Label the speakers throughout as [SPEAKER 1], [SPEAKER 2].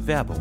[SPEAKER 1] Werbung.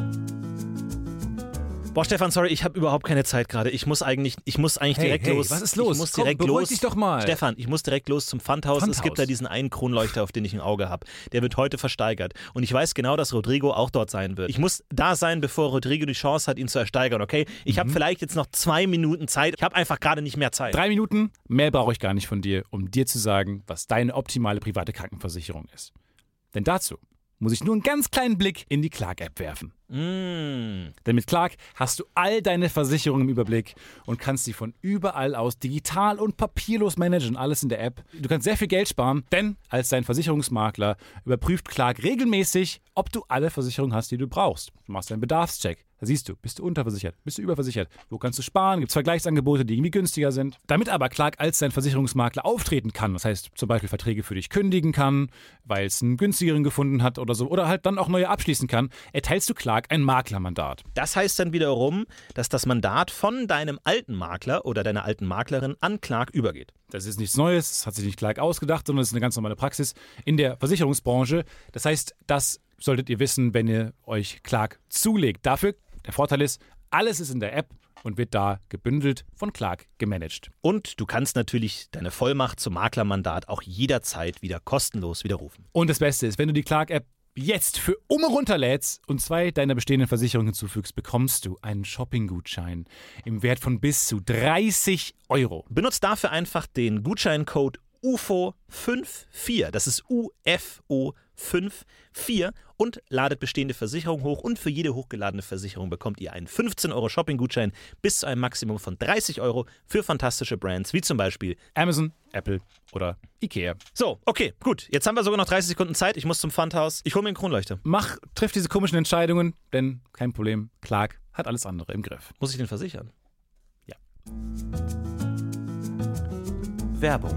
[SPEAKER 1] Boah, Stefan, sorry, ich habe überhaupt keine Zeit gerade. Ich muss eigentlich direkt los.
[SPEAKER 2] Was ist los?
[SPEAKER 1] Ich muss direkt los.
[SPEAKER 2] Dich doch mal.
[SPEAKER 1] Stefan, ich muss direkt los zum Pfandhaus. Es gibt da diesen einen Kronleuchter, auf den ich ein Auge habe. Der wird heute versteigert. Und ich weiß genau, dass Rodrigo auch dort sein wird. Ich muss da sein, bevor Rodrigo die Chance hat, ihn zu ersteigern, okay? Ich habe vielleicht jetzt noch 2 Minuten Zeit. Ich habe einfach gerade nicht mehr Zeit.
[SPEAKER 2] 3 Minuten? Mehr brauche ich gar nicht von dir, um dir zu sagen, was deine optimale private Krankenversicherung ist. Denn dazu muss ich nur einen ganz kleinen Blick in die Clark-App werfen. Denn mit Clark hast du all deine Versicherungen im Überblick und kannst sie von überall aus digital und papierlos managen, alles in der App. Du kannst sehr viel Geld sparen, denn als dein Versicherungsmakler überprüft Clark regelmäßig, ob du alle Versicherungen hast, die du brauchst. Du machst einen Bedarfscheck. Da siehst du, bist du unterversichert, bist du überversichert, wo kannst du sparen, gibt es Vergleichsangebote, die irgendwie günstiger sind. Damit aber Clark als dein Versicherungsmakler auftreten kann, das heißt zum Beispiel Verträge für dich kündigen kann, weil es einen günstigeren gefunden hat oder so, oder halt dann auch neue abschließen kann, erteilst du Clark ein Maklermandat.
[SPEAKER 1] Das heißt dann wiederum, dass das Mandat von deinem alten Makler oder deiner alten Maklerin an Clark übergeht.
[SPEAKER 2] Das ist nichts Neues, das hat sich nicht Clark ausgedacht, sondern das ist eine ganz normale Praxis in der Versicherungsbranche. Das heißt, das solltet ihr wissen, wenn ihr euch Clark zulegt. Dafür, der Vorteil ist, alles ist in der App und wird da gebündelt von Clark gemanagt.
[SPEAKER 1] Und du kannst natürlich deine Vollmacht zum Maklermandat auch jederzeit wieder kostenlos widerrufen.
[SPEAKER 2] Und das Beste ist, wenn du die Clark-App jetzt für runterlädst und 2 deiner bestehenden Versicherungen hinzufügst, bekommst du einen Shopping-Gutschein im Wert von bis zu 30 €.
[SPEAKER 1] Benutzt dafür einfach den Gutscheincode UFO54, das ist UFO54 und ladet bestehende Versicherungen hoch und für jede hochgeladene Versicherung bekommt ihr einen 15 € Shopping-Gutschein bis zu einem Maximum von 30 € für fantastische Brands wie zum Beispiel
[SPEAKER 2] Amazon, Apple oder Ikea.
[SPEAKER 1] So, okay, gut. Jetzt haben wir sogar noch 30 Sekunden Zeit. Ich muss zum Pfandhaus. Ich hole mir einen Kronleuchter.
[SPEAKER 2] Triff diese komischen Entscheidungen, denn kein Problem, Clark hat alles andere im Griff.
[SPEAKER 1] Muss ich den versichern?
[SPEAKER 2] Ja.
[SPEAKER 1] Werbung.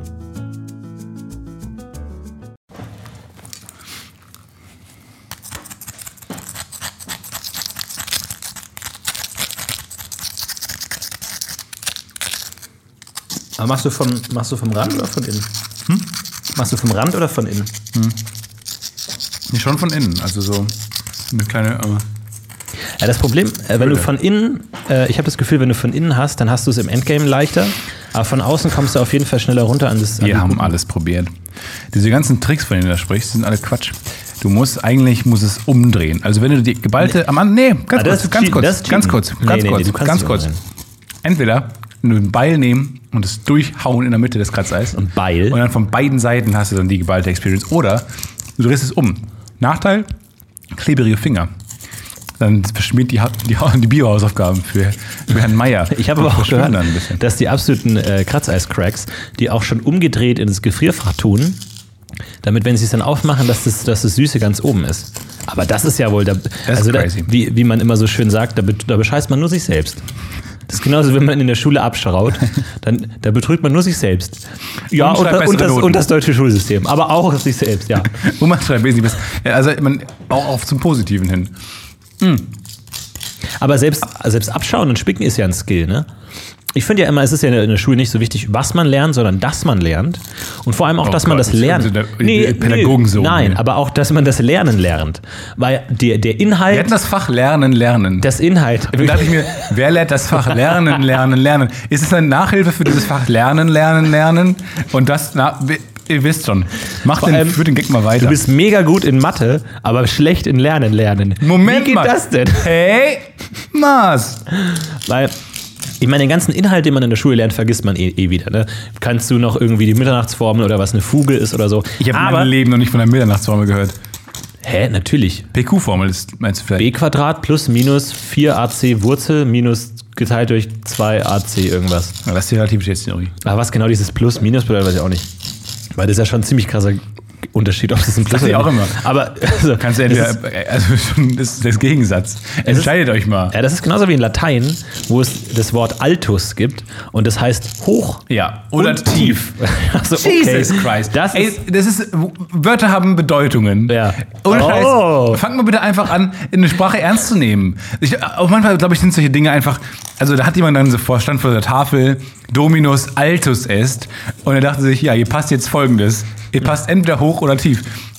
[SPEAKER 1] Aber machst du vom Rand oder von innen? Machst du vom Rand oder von innen?
[SPEAKER 2] Nee, schon von innen, also so eine kleine...
[SPEAKER 1] Ja, das Problem, wenn du von innen, ich habe das Gefühl, wenn du von innen hast, dann hast du es im Endgame leichter, aber von außen kommst du auf jeden Fall schneller runter an das...
[SPEAKER 3] Wir haben alles probiert. Diese ganzen Tricks, von denen du da sprichst, sind alle Quatsch. Du musst es umdrehen. Also wenn du die geballte... Ganz kurz. Entweder einen Beil nehmen und es durchhauen in der Mitte des Kratzeis.
[SPEAKER 1] Und Beil?
[SPEAKER 3] Und dann von beiden Seiten hast du dann die geballte Experience. Oder du drehst es um. Nachteil, klebrige Finger. Dann verschmiert die Biohausaufgaben für Herrn Meier.
[SPEAKER 1] Ich habe aber auch gehört, dass die absoluten Kratzeis-Cracks, die auch schon umgedreht ins Gefrierfach tun, damit, wenn sie es dann aufmachen, dass das Süße ganz oben ist. Aber das ist ja wohl, wie man immer so schön sagt, da bescheißt man nur sich selbst. Das ist genauso, wenn man in der Schule abschraut, da betrügt man nur sich selbst. Ja, und das deutsche Schulsystem, aber auch sich selbst, ja.
[SPEAKER 3] Und man schreibt wesentlich besser. Also auch zum Positiven hin.
[SPEAKER 1] Aber selbst abschauen und spicken ist ja ein Skill, ne? Ich finde ja immer, es ist ja in der Schule nicht so wichtig, was man lernt, sondern dass man lernt. Und vor allem auch, dass man das lernt. Nein, aber auch, dass man das Lernen lernt. Weil der Inhalt...
[SPEAKER 3] Wir hatten das Fach Lernen.
[SPEAKER 1] Das Inhalt...
[SPEAKER 3] Da dachte ich mir, wer lernt das Fach Lernen? Ist es eine Nachhilfe für dieses Fach Lernen? Und das... Ihr wisst schon. Führ den Gag mal weiter.
[SPEAKER 1] Du bist mega gut in Mathe, aber schlecht in Lernen.
[SPEAKER 3] Moment
[SPEAKER 1] Wie geht das denn?
[SPEAKER 3] Hey, Mars!
[SPEAKER 1] Weil... Ich meine, den ganzen Inhalt, den man in der Schule lernt, vergisst man eh wieder. Ne? Kannst du noch irgendwie die Mitternachtsformel oder was eine Fuge ist oder so.
[SPEAKER 3] Ich habe in meinem Leben noch nicht von der Mitternachtsformel gehört.
[SPEAKER 1] Hä? Natürlich.
[SPEAKER 3] PQ-Formel meinst du vielleicht?
[SPEAKER 1] B² plus minus 4ac Wurzel minus geteilt durch 2ac irgendwas.
[SPEAKER 3] Ja, das ist die Relativitätstheorie.
[SPEAKER 1] Aber was genau dieses Plus, Minus bedeutet, weiß ich auch nicht. Weil das ist ja schon ein ziemlich krasser Unterschied, ob das ein Plus
[SPEAKER 3] ist. Das ist ja auch immer.
[SPEAKER 1] Aber
[SPEAKER 3] kannst du entweder, das ist das Gegensatz. Entscheidet euch mal.
[SPEAKER 1] Ja, das ist genauso wie in Latein, wo es das Wort altus gibt und das heißt hoch.
[SPEAKER 3] Ja, oder tief.
[SPEAKER 1] Also, okay.
[SPEAKER 3] Jesus Christ. Wörter haben Bedeutungen.
[SPEAKER 1] Ja.
[SPEAKER 3] Ohne Scheiß. Fangt mal bitte einfach an, eine Sprache ernst zu nehmen. Auch manchmal, glaube ich, sind solche Dinge einfach, also da hat jemand dann so stand vor der Tafel, Dominus altus est und er dachte sich, ja, hier passt jetzt Folgendes. Ihr passt entweder hoch oder tief.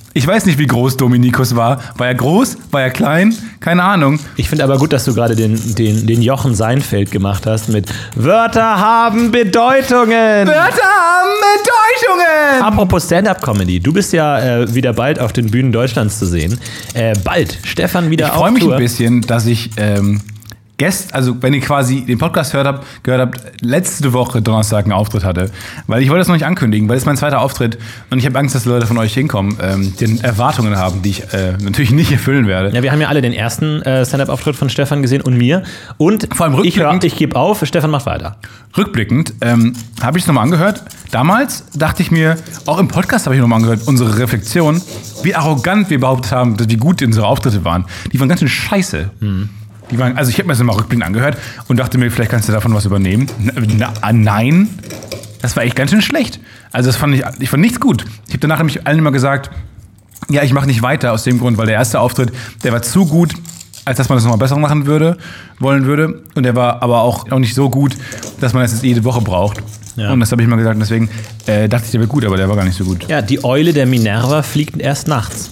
[SPEAKER 3] Ich weiß nicht, wie groß Dominikus war. War er groß? War er klein? Keine Ahnung.
[SPEAKER 1] Ich finde aber gut, dass du gerade den Jochen Seinfeld gemacht hast mit Wörter haben Bedeutungen.
[SPEAKER 3] Wörter haben Bedeutungen!
[SPEAKER 1] Apropos Stand-Up-Comedy. Du bist ja wieder bald auf den Bühnen Deutschlands zu sehen. Bald. Stefan wieder auf Tour.
[SPEAKER 3] Ich freue mich ein bisschen, dass ich also wenn ihr quasi den Podcast gehört habt, letzte Woche Donnerstag einen Auftritt hatte. Weil ich wollte das noch nicht ankündigen, weil es mein zweiter Auftritt und ich habe Angst, dass Leute von euch hinkommen, die Erwartungen haben, die ich natürlich nicht erfüllen werde.
[SPEAKER 1] Ja, wir haben ja alle den ersten Stand-Up-Auftritt von Stefan gesehen und mir. Und
[SPEAKER 3] vor allem rückblickend,
[SPEAKER 1] ich gebe auf, Stefan macht weiter.
[SPEAKER 3] Rückblickend habe ich es nochmal angehört. Damals dachte ich mir, auch im Podcast habe ich nochmal angehört, unsere Reflexion, wie arrogant wir behauptet haben, wie gut unsere Auftritte waren. Die waren ganz schön scheiße. Also ich habe mir das mal rückblickend angehört und dachte mir, vielleicht kannst du davon was übernehmen. Nein, das war echt ganz schön schlecht. Also ich fand nichts gut. Ich habe danach nämlich allen immer gesagt, ja, ich mache nicht weiter aus dem Grund, weil der erste Auftritt, der war zu gut, als dass man das nochmal besser machen wollen würde. Und der war aber auch nicht so gut, dass man das jetzt jede Woche braucht. Ja. Und das habe ich mal gesagt. Und deswegen dachte ich, der wäre gut, aber der war gar nicht so gut.
[SPEAKER 1] Ja, die Eule der Minerva fliegt erst nachts.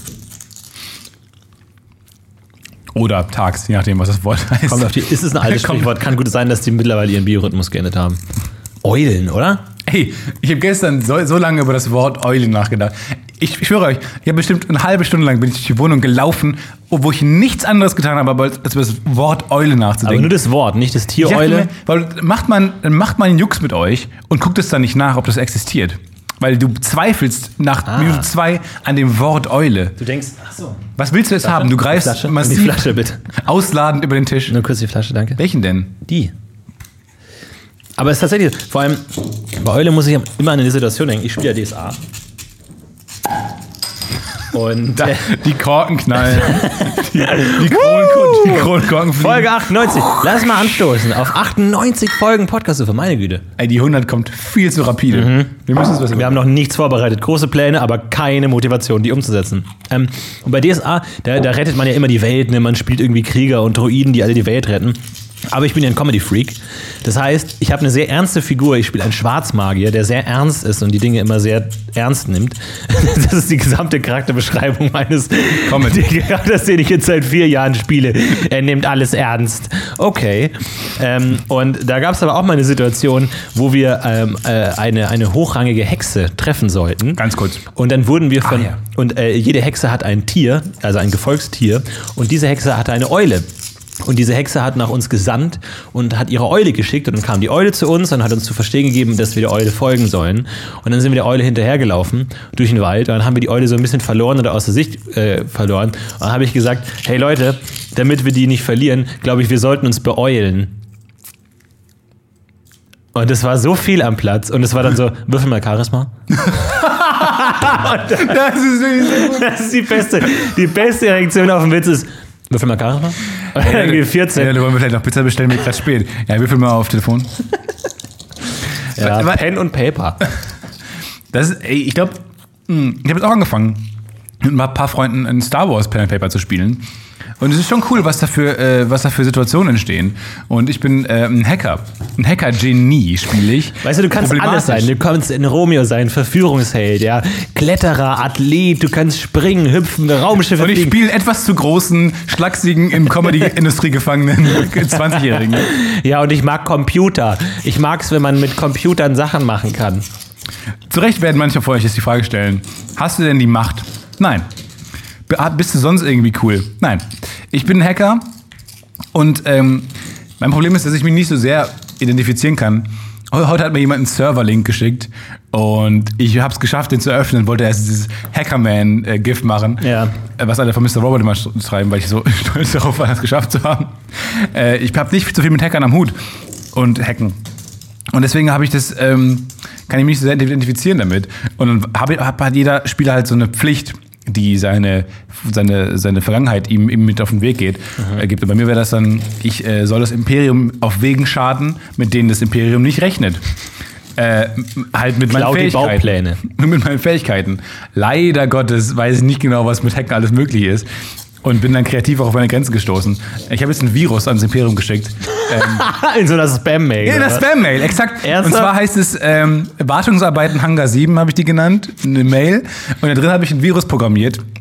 [SPEAKER 3] Oder tags, je nachdem, was das Wort heißt.
[SPEAKER 1] Ist es ein altes Sprichwort? Kann gut sein, dass die mittlerweile ihren Biorhythmus geändert haben. Eulen, oder?
[SPEAKER 3] Hey, ich habe gestern so lange über das Wort Eulen nachgedacht. Ich schwöre euch, ich habe bestimmt eine halbe Stunde lang bin ich durch die Wohnung gelaufen, wo ich nichts anderes getan habe, als über das Wort Eule nachzudenken.
[SPEAKER 1] Aber nur das Wort, nicht das Tier Eule?
[SPEAKER 3] Weil macht man einen Jux mit euch und guckt es dann nicht nach, ob das existiert. Weil du zweifelst nach Minute 2 an dem Wort Eule.
[SPEAKER 1] Du denkst, ach so.
[SPEAKER 3] Was willst du jetzt haben? Du greifst
[SPEAKER 1] massiv die Flasche, bitte.
[SPEAKER 3] Ausladend über den Tisch.
[SPEAKER 1] Nur kurz die Flasche, danke.
[SPEAKER 3] Welchen denn?
[SPEAKER 1] Die. Aber es ist tatsächlich, vor allem bei Eule muss ich immer an eine Situation denken. Ich spiele ja DSA. Und
[SPEAKER 3] die Korken knallen. die Kronkorken fliegen.
[SPEAKER 1] Folge 98. Lass mal anstoßen auf 98 Folgen Podcast für meine Güte.
[SPEAKER 3] Ey, die 100 kommt viel zu rapide.
[SPEAKER 1] Wir haben noch nichts vorbereitet. Große Pläne, aber keine Motivation, die umzusetzen. Und bei DSA, da rettet man ja immer die Welt. Ne? Man spielt irgendwie Krieger und Droiden, die alle die Welt retten. Aber ich bin ja ein Comedy-Freak. Das heißt, ich habe eine sehr ernste Figur. Ich spiele einen Schwarzmagier, der sehr ernst ist und die Dinge immer sehr ernst nimmt. Das ist die gesamte Charakterbeschreibung meines Comedy-Charakters, den ich jetzt seit 4 Jahren spiele. Er nimmt alles ernst. Okay. Und da gab es aber auch mal eine Situation, wo wir eine hochrangige Hexe treffen sollten.
[SPEAKER 3] Ganz kurz.
[SPEAKER 1] Und dann wurden wir Und jede Hexe hat ein Tier, also ein Gefolgstier. Und diese Hexe hatte eine Eule. Und diese Hexe hat nach uns gesandt und hat ihre Eule geschickt. Und dann kam die Eule zu uns und hat uns zu verstehen gegeben, dass wir der Eule folgen sollen. Und dann sind wir der Eule hinterhergelaufen durch den Wald. Und dann haben wir die Eule so ein bisschen verloren oder aus der Sicht verloren. Und dann habe ich gesagt, hey Leute, damit wir die nicht verlieren, glaube ich, wir sollten uns beeulen. Und es war so viel am Platz. Und es war dann so, würfel mal Charisma. Das ist wirklich sehr gut. Das ist die beste Reaktion auf den Witz ist, würfel mal Charisma. Irgendwie 14.
[SPEAKER 3] Ja, du wollen vielleicht noch Pizza bestellen, mir gerade spät. Ja, würfel mal auf Telefon.
[SPEAKER 1] Ja, Pen und Paper.
[SPEAKER 3] Ich glaube, ich habe jetzt auch angefangen, mit ein paar Freunden ein Star Wars Pen and Paper zu spielen. Und es ist schon cool, was da für Situationen entstehen. Und ich bin ein Hacker. Ein Hacker-Genie spiele ich.
[SPEAKER 1] Weißt du, du kannst alles sein. Du kannst ein Romeo sein, Verführungsheld, ja. Kletterer, Athlet, du kannst springen, hüpfen, Raumschiffe
[SPEAKER 3] fliegen. Und ich spiele etwas zu großen, schlachsigen, im Comedy-Industrie gefangenen 20-Jährigen.
[SPEAKER 1] Ja, und ich mag Computer. Ich mag es, wenn man mit Computern Sachen machen kann.
[SPEAKER 3] Zu Recht werden manche von euch jetzt die Frage stellen, hast du denn die Macht? Nein. Bist du sonst irgendwie cool? Nein. Ich bin ein Hacker und mein Problem ist, dass ich mich nicht so sehr identifizieren kann. Heute hat mir jemand einen Server-Link geschickt und ich habe es geschafft, den zu öffnen und wollte erst dieses Hackerman-GIF machen, was alle von Mr. Robot immer schreiben, weil ich so stolz darauf war, das geschafft zu haben. Ich habe nicht so viel mit Hackern am Hut und Hacken. Und deswegen habe ich das, kann ich mich nicht so sehr identifizieren damit. Und dann hat jeder Spieler halt so eine Pflicht, die seine Vergangenheit ihm mit auf den Weg gibt. Und bei mir wäre das dann, ich soll das Imperium auf Wegen schaden, mit denen das Imperium nicht rechnet. Halt mit meinen Fähigkeiten.
[SPEAKER 1] Baupläne.
[SPEAKER 3] Mit meinen Fähigkeiten. Leider Gottes weiß ich nicht genau, was mit Hacken alles möglich ist. Und bin dann kreativ auch auf meine Grenzen gestoßen. Ich habe jetzt ein Virus ans Imperium geschickt.
[SPEAKER 1] In so einer Spam-Mail.
[SPEAKER 3] Ja, in einer Spam-Mail, exakt.
[SPEAKER 1] Ernsthaft?
[SPEAKER 3] Und zwar heißt es Wartungsarbeiten Hangar 7, habe ich die genannt, eine Mail. Und da drin habe ich ein Virus programmiert,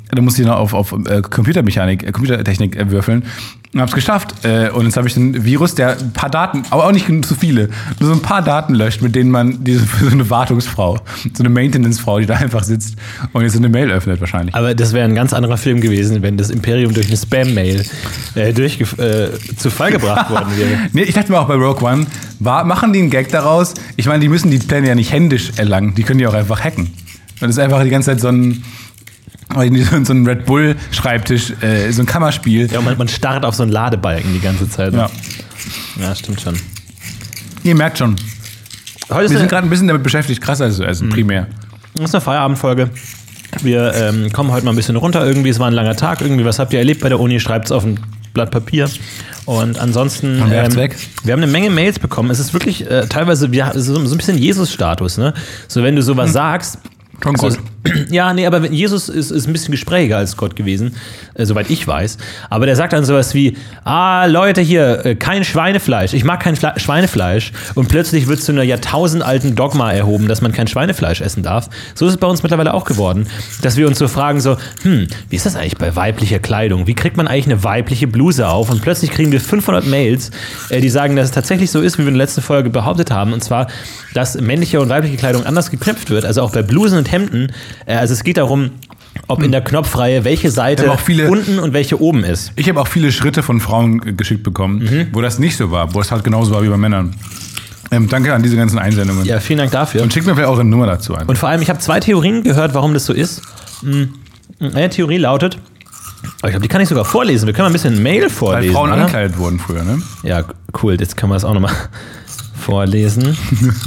[SPEAKER 3] Da musste ich noch auf Computertechnik würfeln und hab's geschafft. Und jetzt habe ich einen Virus, der ein paar Daten, aber auch nicht zu viele, nur so ein paar Daten löscht, mit denen man so eine Wartungsfrau, so eine Maintenance-Frau, die da einfach sitzt und jetzt so eine Mail öffnet wahrscheinlich.
[SPEAKER 1] Aber das wäre ein ganz anderer Film gewesen, wenn das Imperium durch eine Spam-Mail zu Fall gebracht worden wäre.
[SPEAKER 3] Nee, ich dachte mir auch bei Rogue One, machen die einen Gag daraus? Ich meine, die müssen die Pläne ja nicht händisch erlangen, die können die auch einfach hacken. Und das ist einfach die ganze Zeit so ein Red Bull-Schreibtisch, so ein Kammerspiel.
[SPEAKER 1] Ja, und man starrt auf so einen Ladebalken die ganze Zeit. Ja, stimmt schon.
[SPEAKER 3] Ihr merkt schon, wir sind gerade ein bisschen damit beschäftigt, krasser zu essen, primär.
[SPEAKER 1] Das ist eine Feierabendfolge. Wir kommen heute mal ein bisschen runter irgendwie. Es war ein langer Tag irgendwie. Was habt ihr erlebt bei der Uni? Schreibt es auf ein Blatt Papier. Und ansonsten, wir haben eine Menge Mails bekommen. Es ist wirklich teilweise so ein bisschen Jesus-Status. Ne? So, wenn du sowas sagst,
[SPEAKER 3] Schon Gott.
[SPEAKER 1] Ja, nee, aber Jesus ist ein bisschen gesprächiger als Gott gewesen, soweit ich weiß. Aber der sagt dann sowas wie, Leute hier, kein Schweinefleisch. Ich mag kein Schweinefleisch. Und plötzlich wird zu einer jahrtausendalten Dogma erhoben, dass man kein Schweinefleisch essen darf. So ist es bei uns mittlerweile auch geworden, dass wir uns so fragen so, wie ist das eigentlich bei weiblicher Kleidung? Wie kriegt man eigentlich eine weibliche Bluse auf? Und plötzlich kriegen wir 500 Mails, die sagen, dass es tatsächlich so ist, wie wir in der letzten Folge behauptet haben. Und zwar, dass männliche und weibliche Kleidung anders geknöpft wird. Also auch bei Blusen und Hemden. Also es geht darum, ob in der Knopfreihe welche Seite unten und welche oben ist.
[SPEAKER 3] Ich habe auch viele Schritte von Frauen geschickt bekommen, wo das nicht so war, wo es halt genauso war wie bei Männern. Danke an diese ganzen Einsendungen.
[SPEAKER 1] Ja, vielen Dank dafür.
[SPEAKER 3] Und schickt mir vielleicht auch eine Nummer dazu ein.
[SPEAKER 1] Und vor allem, ich habe 2 Theorien gehört, warum das so ist. Eine Theorie lautet, ich glaube, die kann ich sogar vorlesen. Wir können mal ein bisschen Mail vorlesen.
[SPEAKER 3] Weil Frauen angekleidet wurden früher, ne?
[SPEAKER 1] Ja, cool. Jetzt können wir es auch nochmal vorlesen.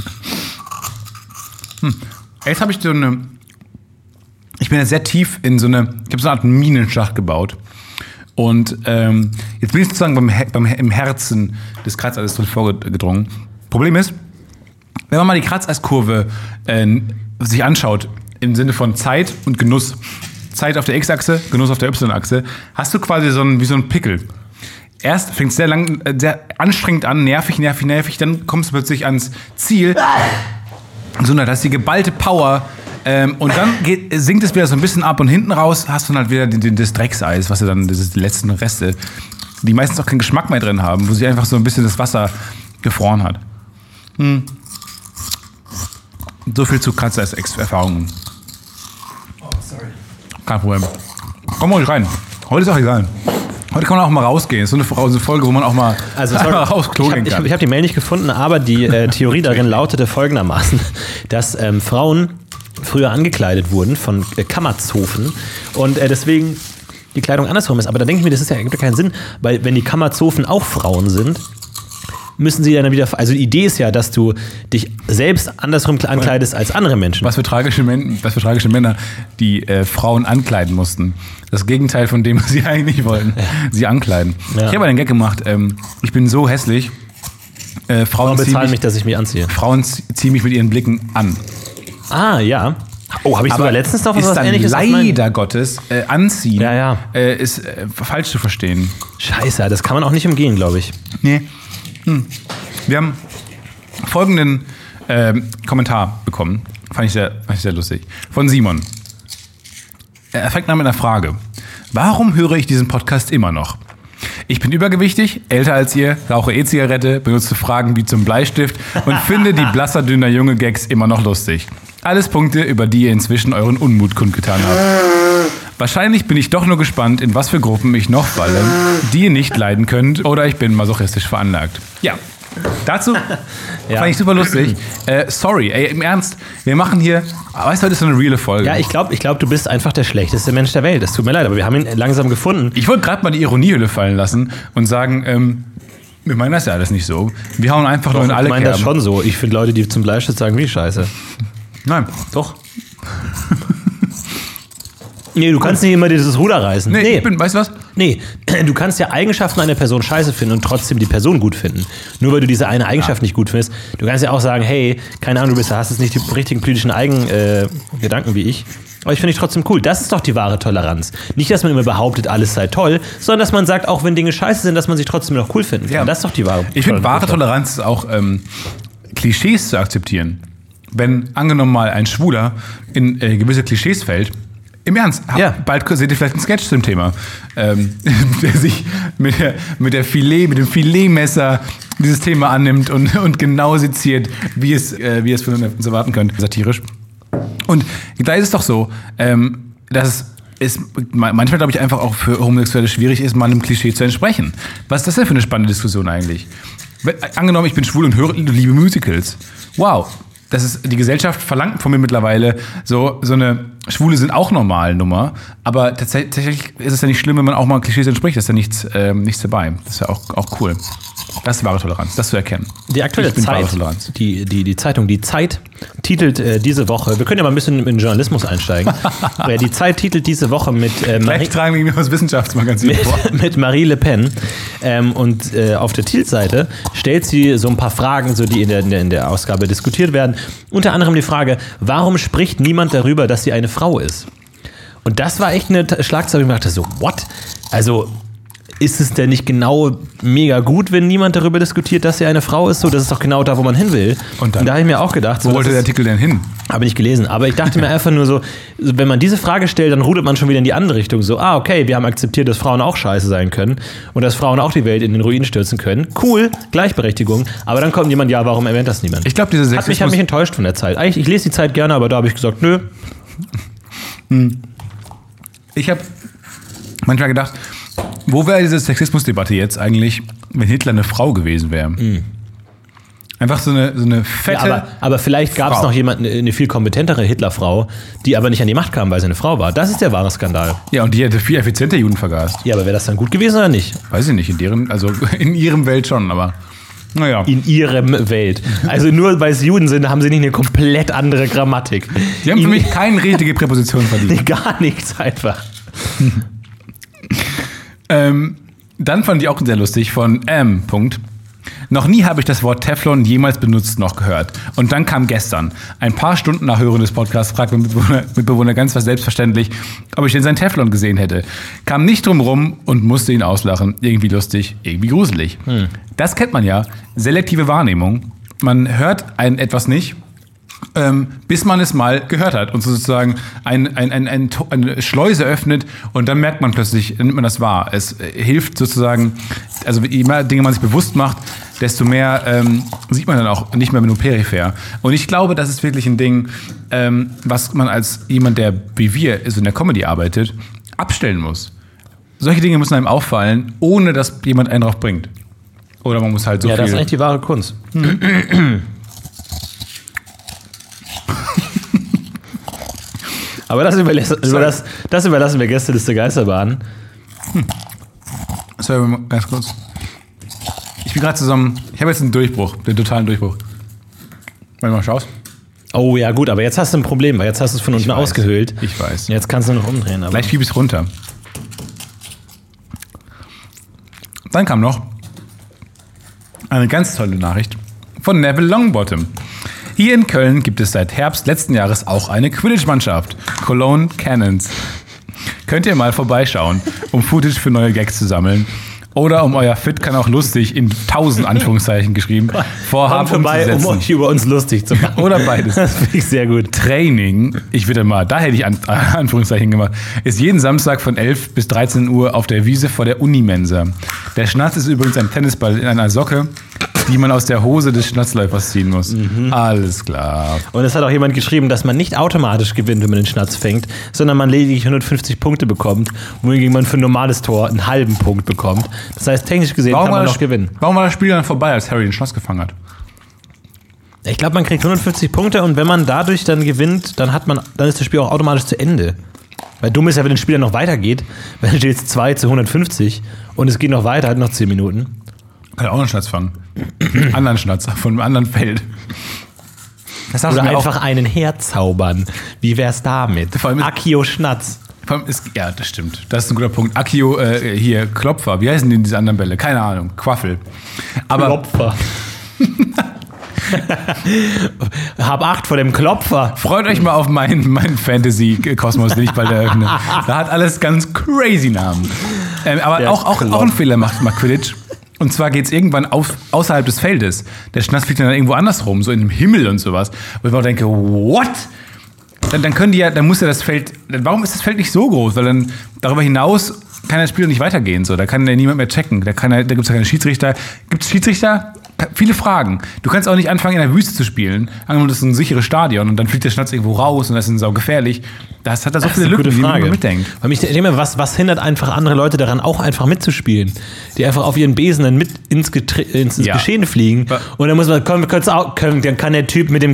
[SPEAKER 3] Jetzt habe ich ich bin jetzt sehr tief in ich habe so eine Art Minenschacht gebaut. Und jetzt bin ich sozusagen im Herzen des Kratzeises drin vorgedrungen. Problem ist, wenn man mal die Kratzeiskurve sich anschaut, im Sinne von Zeit und Genuss, Zeit auf der X-Achse, Genuss auf der Y-Achse, hast du quasi wie so ein Pickel. Erst fängt es sehr anstrengend an, nervig, dann kommst du plötzlich ans Ziel. Sondern das ist die geballte Power. Und dann sinkt es wieder so ein bisschen ab und hinten raus hast du dann halt wieder das Dreckseis, was ja dann, das ist die letzten Reste, die meistens auch keinen Geschmack mehr drin haben, wo sie einfach so ein bisschen das Wasser gefroren hat. So viel zu Kratzeis-Erfahrungen.
[SPEAKER 1] Oh, sorry.
[SPEAKER 3] Kein Problem. Komm ruhig rein. Heute ist auch egal. Heute kann man auch mal rausgehen. So eine Folge, wo man auch mal rausklonen kann.
[SPEAKER 1] Ich hab die Mail nicht gefunden, aber die Theorie darin lautete folgendermaßen, dass Frauen früher angekleidet wurden von Kammerzofen und deswegen die Kleidung andersrum ist. Aber da denke ich mir, das gibt ja keinen Sinn, weil wenn die Kammerzofen auch Frauen sind, müssen sie dann wieder... Also die Idee ist ja, dass du dich selbst andersrum ankleidest als andere Menschen.
[SPEAKER 3] Was für tragische Männer, die Frauen ankleiden mussten. Das Gegenteil von dem, was sie eigentlich nicht wollten. Ja. Sie ankleiden. Ja. Ich habe einen Gag gemacht. Ich bin so hässlich.
[SPEAKER 1] Frauen bezahlen mich, dass ich mich anziehe.
[SPEAKER 3] Frauen ziehen mich mit ihren Blicken an.
[SPEAKER 1] Ja. Oh, habe ich sogar letztens noch was
[SPEAKER 3] Ähnliches leider Gottes anziehen ist falsch zu verstehen.
[SPEAKER 1] Scheiße, das kann man auch nicht umgehen, glaube ich.
[SPEAKER 3] Nee. Wir haben folgenden Kommentar bekommen. Fand ich sehr lustig. Von Simon. Er fängt an mit einer Frage. Warum höre ich diesen Podcast immer noch? Ich bin übergewichtig, älter als ihr, rauche E-Zigarette, benutze Fragen wie zum Bleistift und finde die blasser, dünner junge Gags immer noch lustig. Alles Punkte, über die ihr inzwischen euren Unmut kundgetan habt. Wahrscheinlich bin ich doch nur gespannt, in was für Gruppen ich noch falle, die ihr nicht leiden könnt, oder ich bin masochistisch veranlagt. Ja, dazu fand ich super lustig. Sorry, im Ernst, wir machen hier, weißt du, heute ist so eine reale Folge.
[SPEAKER 1] Ja, ich glaube, du bist einfach der schlechteste Mensch der Welt. Es tut mir leid, aber wir haben ihn langsam gefunden.
[SPEAKER 3] Ich wollte gerade mal die Ironiehülle fallen lassen und sagen, wir meinen das ja alles nicht so. Wir hauen einfach nur in alle Kerben.
[SPEAKER 1] Ich meine das schon so. Ich finde Leute, die zum Bleistift sagen, wie scheiße.
[SPEAKER 3] Nein.
[SPEAKER 1] Doch. Nee, du kannst nicht immer dieses Ruder reißen.
[SPEAKER 3] Nee. Weißt du was?
[SPEAKER 1] Nee, du kannst ja Eigenschaften einer Person scheiße finden und trotzdem die Person gut finden. Nur weil du diese eine Eigenschaft nicht gut findest. Du kannst ja auch sagen, hey, keine Ahnung, hast jetzt nicht die richtigen politischen Gedanken wie ich. Aber ich finde dich trotzdem cool. Das ist doch die wahre Toleranz. Nicht, dass man immer behauptet, alles sei toll, sondern dass man sagt, auch wenn Dinge scheiße sind, dass man sich trotzdem noch cool finden kann. Ja. Das ist doch die wahre Toleranz.
[SPEAKER 3] Ich finde, wahre Toleranz ist auch Klischees zu akzeptieren. Wenn angenommen mal ein Schwuler in gewisse Klischees fällt, Im Ernst, bald seht ihr vielleicht einen Sketch zum Thema, der sich mit dem Filetmesser dieses Thema annimmt und genau seziert, wie es von uns erwarten könnt, satirisch. Und da ist es doch so, dass es manchmal, glaube ich, einfach auch für Homosexuelle schwierig ist, mal einem Klischee zu entsprechen. Was ist das denn für eine spannende Diskussion eigentlich? Angenommen, ich bin schwul und liebe Musicals. Wow. Die Gesellschaft verlangt von mir mittlerweile so eine Schwule sind auch normal Nummer, aber tatsächlich ist es ja nicht schlimm, wenn man auch mal Klischees entspricht, da ist ja nichts dabei. Das ist ja auch cool. Das ist wahre Toleranz, das zu erkennen.
[SPEAKER 1] Die aktuelle Zeit, die Zeitung Die Zeit titelt diese Woche, wir können ja mal ein bisschen in den Journalismus einsteigen. Die Zeit titelt diese Woche mit
[SPEAKER 3] Gleich tragen wir das Wissenschaftsmagazin vor.
[SPEAKER 1] Mit Marie Le Pen. Und auf der Titelseite stellt sie so ein paar Fragen, so die in der Ausgabe diskutiert werden. Unter anderem die Frage, warum spricht niemand darüber, dass sie eine Frau ist? Und das war echt eine Schlagzeile, wo ich dachte so, what? Also ist es denn nicht genau mega gut, wenn niemand darüber diskutiert, dass sie eine Frau ist? So, das ist doch genau da, wo man hin will. Und da habe ich mir auch gedacht...
[SPEAKER 3] Wo wollte der Artikel denn hin?
[SPEAKER 1] Habe ich nicht gelesen. Aber ich dachte mir einfach nur so, wenn man diese Frage stellt, dann rudert man schon wieder in die andere Richtung. So, okay, wir haben akzeptiert, dass Frauen auch scheiße sein können und dass Frauen auch die Welt in den Ruin stürzen können. Cool, Gleichberechtigung. Aber dann kommt jemand, ja, warum erwähnt das niemand?
[SPEAKER 3] Ich glaube, diese Sexismus...
[SPEAKER 1] Hat mich enttäuscht von der Zeit. Eigentlich, ich lese die Zeit gerne, aber da habe ich gesagt, nö.
[SPEAKER 3] Ich habe manchmal gedacht... Wo wäre diese Sexismusdebatte jetzt eigentlich, wenn Hitler eine Frau gewesen wäre? Einfach so eine fette...
[SPEAKER 1] Ja, aber vielleicht gab es noch jemanden, eine viel kompetentere Hitlerfrau, die aber nicht an die Macht kam, weil sie eine Frau war. Das ist der wahre Skandal.
[SPEAKER 3] Ja, und die hätte viel effizienter Juden vergast.
[SPEAKER 1] Ja, aber wäre das dann gut gewesen oder nicht?
[SPEAKER 3] Weiß ich nicht, in ihrem Welt schon, aber... Naja.
[SPEAKER 1] In ihrem Welt. Also nur weil es Juden sind, haben sie nicht eine komplett andere Grammatik.
[SPEAKER 3] Sie haben für mich keine richtige Präposition verdient.
[SPEAKER 1] Gar nichts einfach.
[SPEAKER 3] Dann fand ich auch sehr lustig von Punkt. Noch nie habe ich das Wort Teflon jemals benutzt noch gehört. Und dann kam gestern, ein paar Stunden nach Hören des Podcasts, fragte mein Mitbewohner ganz was selbstverständlich, ob ich denn sein Teflon gesehen hätte. Kam nicht drum rum und musste ihn auslachen. Irgendwie lustig, irgendwie gruselig. Das kennt man ja. Selektive Wahrnehmung. Man hört etwas nicht, bis man es mal gehört hat und sozusagen eine Schleuse öffnet und dann merkt man plötzlich, nimmt man das wahr. Es hilft sozusagen, also je mehr Dinge man sich bewusst macht, desto mehr sieht man dann auch nicht mehr nur peripher. Und ich glaube, das ist wirklich ein Ding, was man als jemand, der wie wir also in der Comedy arbeitet, abstellen muss. Solche Dinge müssen einem auffallen, ohne dass jemand einen drauf bringt. Oder man muss halt so viel...
[SPEAKER 1] Ja, das ist eigentlich die wahre Kunst. Aber das überlassen wir Gästeliste Geisterbahn.
[SPEAKER 3] Sorry, ganz kurz. Ich bin gerade zusammen. Ich habe jetzt einen Durchbruch, den totalen Durchbruch. Wenn du mal schaust.
[SPEAKER 1] Oh ja, gut, aber jetzt hast du ein Problem, weil jetzt hast du es von unten ausgehöhlt.
[SPEAKER 3] Ich weiß.
[SPEAKER 1] Jetzt kannst du noch umdrehen. Aber
[SPEAKER 3] gleich schiebe ich es runter. Dann kam noch eine ganz tolle Nachricht von Neville Longbottom. Hier in Köln gibt es seit Herbst letzten Jahres auch eine Quidditch-Mannschaft, Cologne Cannons. Könnt ihr mal vorbeischauen, um Footage für neue Gags zu sammeln. Oder um euer Fit kann auch lustig in 1000 Anführungszeichen geschrieben vorhaben
[SPEAKER 1] vorbei, um euch über uns lustig zu machen.
[SPEAKER 3] Oder beides.
[SPEAKER 1] Das finde ich sehr gut.
[SPEAKER 3] Training, da hätte ich Anführungszeichen gemacht, ist jeden Samstag von 11 bis 13 Uhr auf der Wiese vor der Unimensa. Der Schnatz ist übrigens ein Tennisball in einer Socke, die man aus der Hose des Schnatzläufers ziehen muss. Alles klar.
[SPEAKER 1] Und es hat auch jemand geschrieben, dass man nicht automatisch gewinnt, wenn man den Schnatz fängt, sondern man lediglich 150 Punkte bekommt, wohingegen man für ein normales Tor einen halben Punkt bekommt. Das heißt, technisch gesehen kann man noch gewinnen.
[SPEAKER 3] Warum war das Spiel dann vorbei, als Harry den Schnatz gefangen hat?
[SPEAKER 1] Ich glaube, man kriegt 150 Punkte und wenn man dadurch dann gewinnt, dann ist das Spiel auch automatisch zu Ende. Weil dumm ist ja, wenn das Spiel dann noch weitergeht, weil dann steht es 2:150 und es geht noch weiter, hat noch 10 Minuten.
[SPEAKER 3] Kann er auch einen Schnatz fangen. Einen anderen Schnatz von einem anderen Feld.
[SPEAKER 1] Oder einfach einen herzaubern. Wie wär's damit? Akio Schnatz.
[SPEAKER 3] Ja, das stimmt. Das ist ein guter Punkt. Akio, hier, Klopfer. Wie heißen denn diese anderen Bälle? Keine Ahnung. Quaffel. Aber
[SPEAKER 1] Klopfer. Hab 8 vor dem Klopfer.
[SPEAKER 3] Freut euch mal auf meinen Fantasy-Kosmos, den ich bald eröffne. Da hat alles ganz crazy Namen. Aber auch ein Fehler macht Quidditch. Und zwar geht es irgendwann außerhalb des Feldes. Der Schnatz fliegt dann irgendwo anders rum, so in dem Himmel und sowas. Wo ich mir auch denke, what? dann können die ja, dann muss ja das Feld, warum ist das Feld nicht so groß? Weil dann darüber hinaus kann das Spiel nicht weitergehen. So. Da kann ja niemand mehr checken. Da gibt es ja keine Schiedsrichter. Gibt es Schiedsrichter? Viele Fragen. Du kannst auch nicht anfangen, in der Wüste zu spielen. Angenommen, das ist ein sicheres Stadion und dann fliegt der Schnatz irgendwo raus und das ist saugefährlich. Das hat da so viele Lücken, die man mitdenkt.
[SPEAKER 1] Weil ich denke mir, was hindert einfach andere Leute daran, auch einfach mitzuspielen? Die einfach auf ihren Besen dann mit ins Geschehen fliegen. Und dann muss man, dann kann der Typ mit dem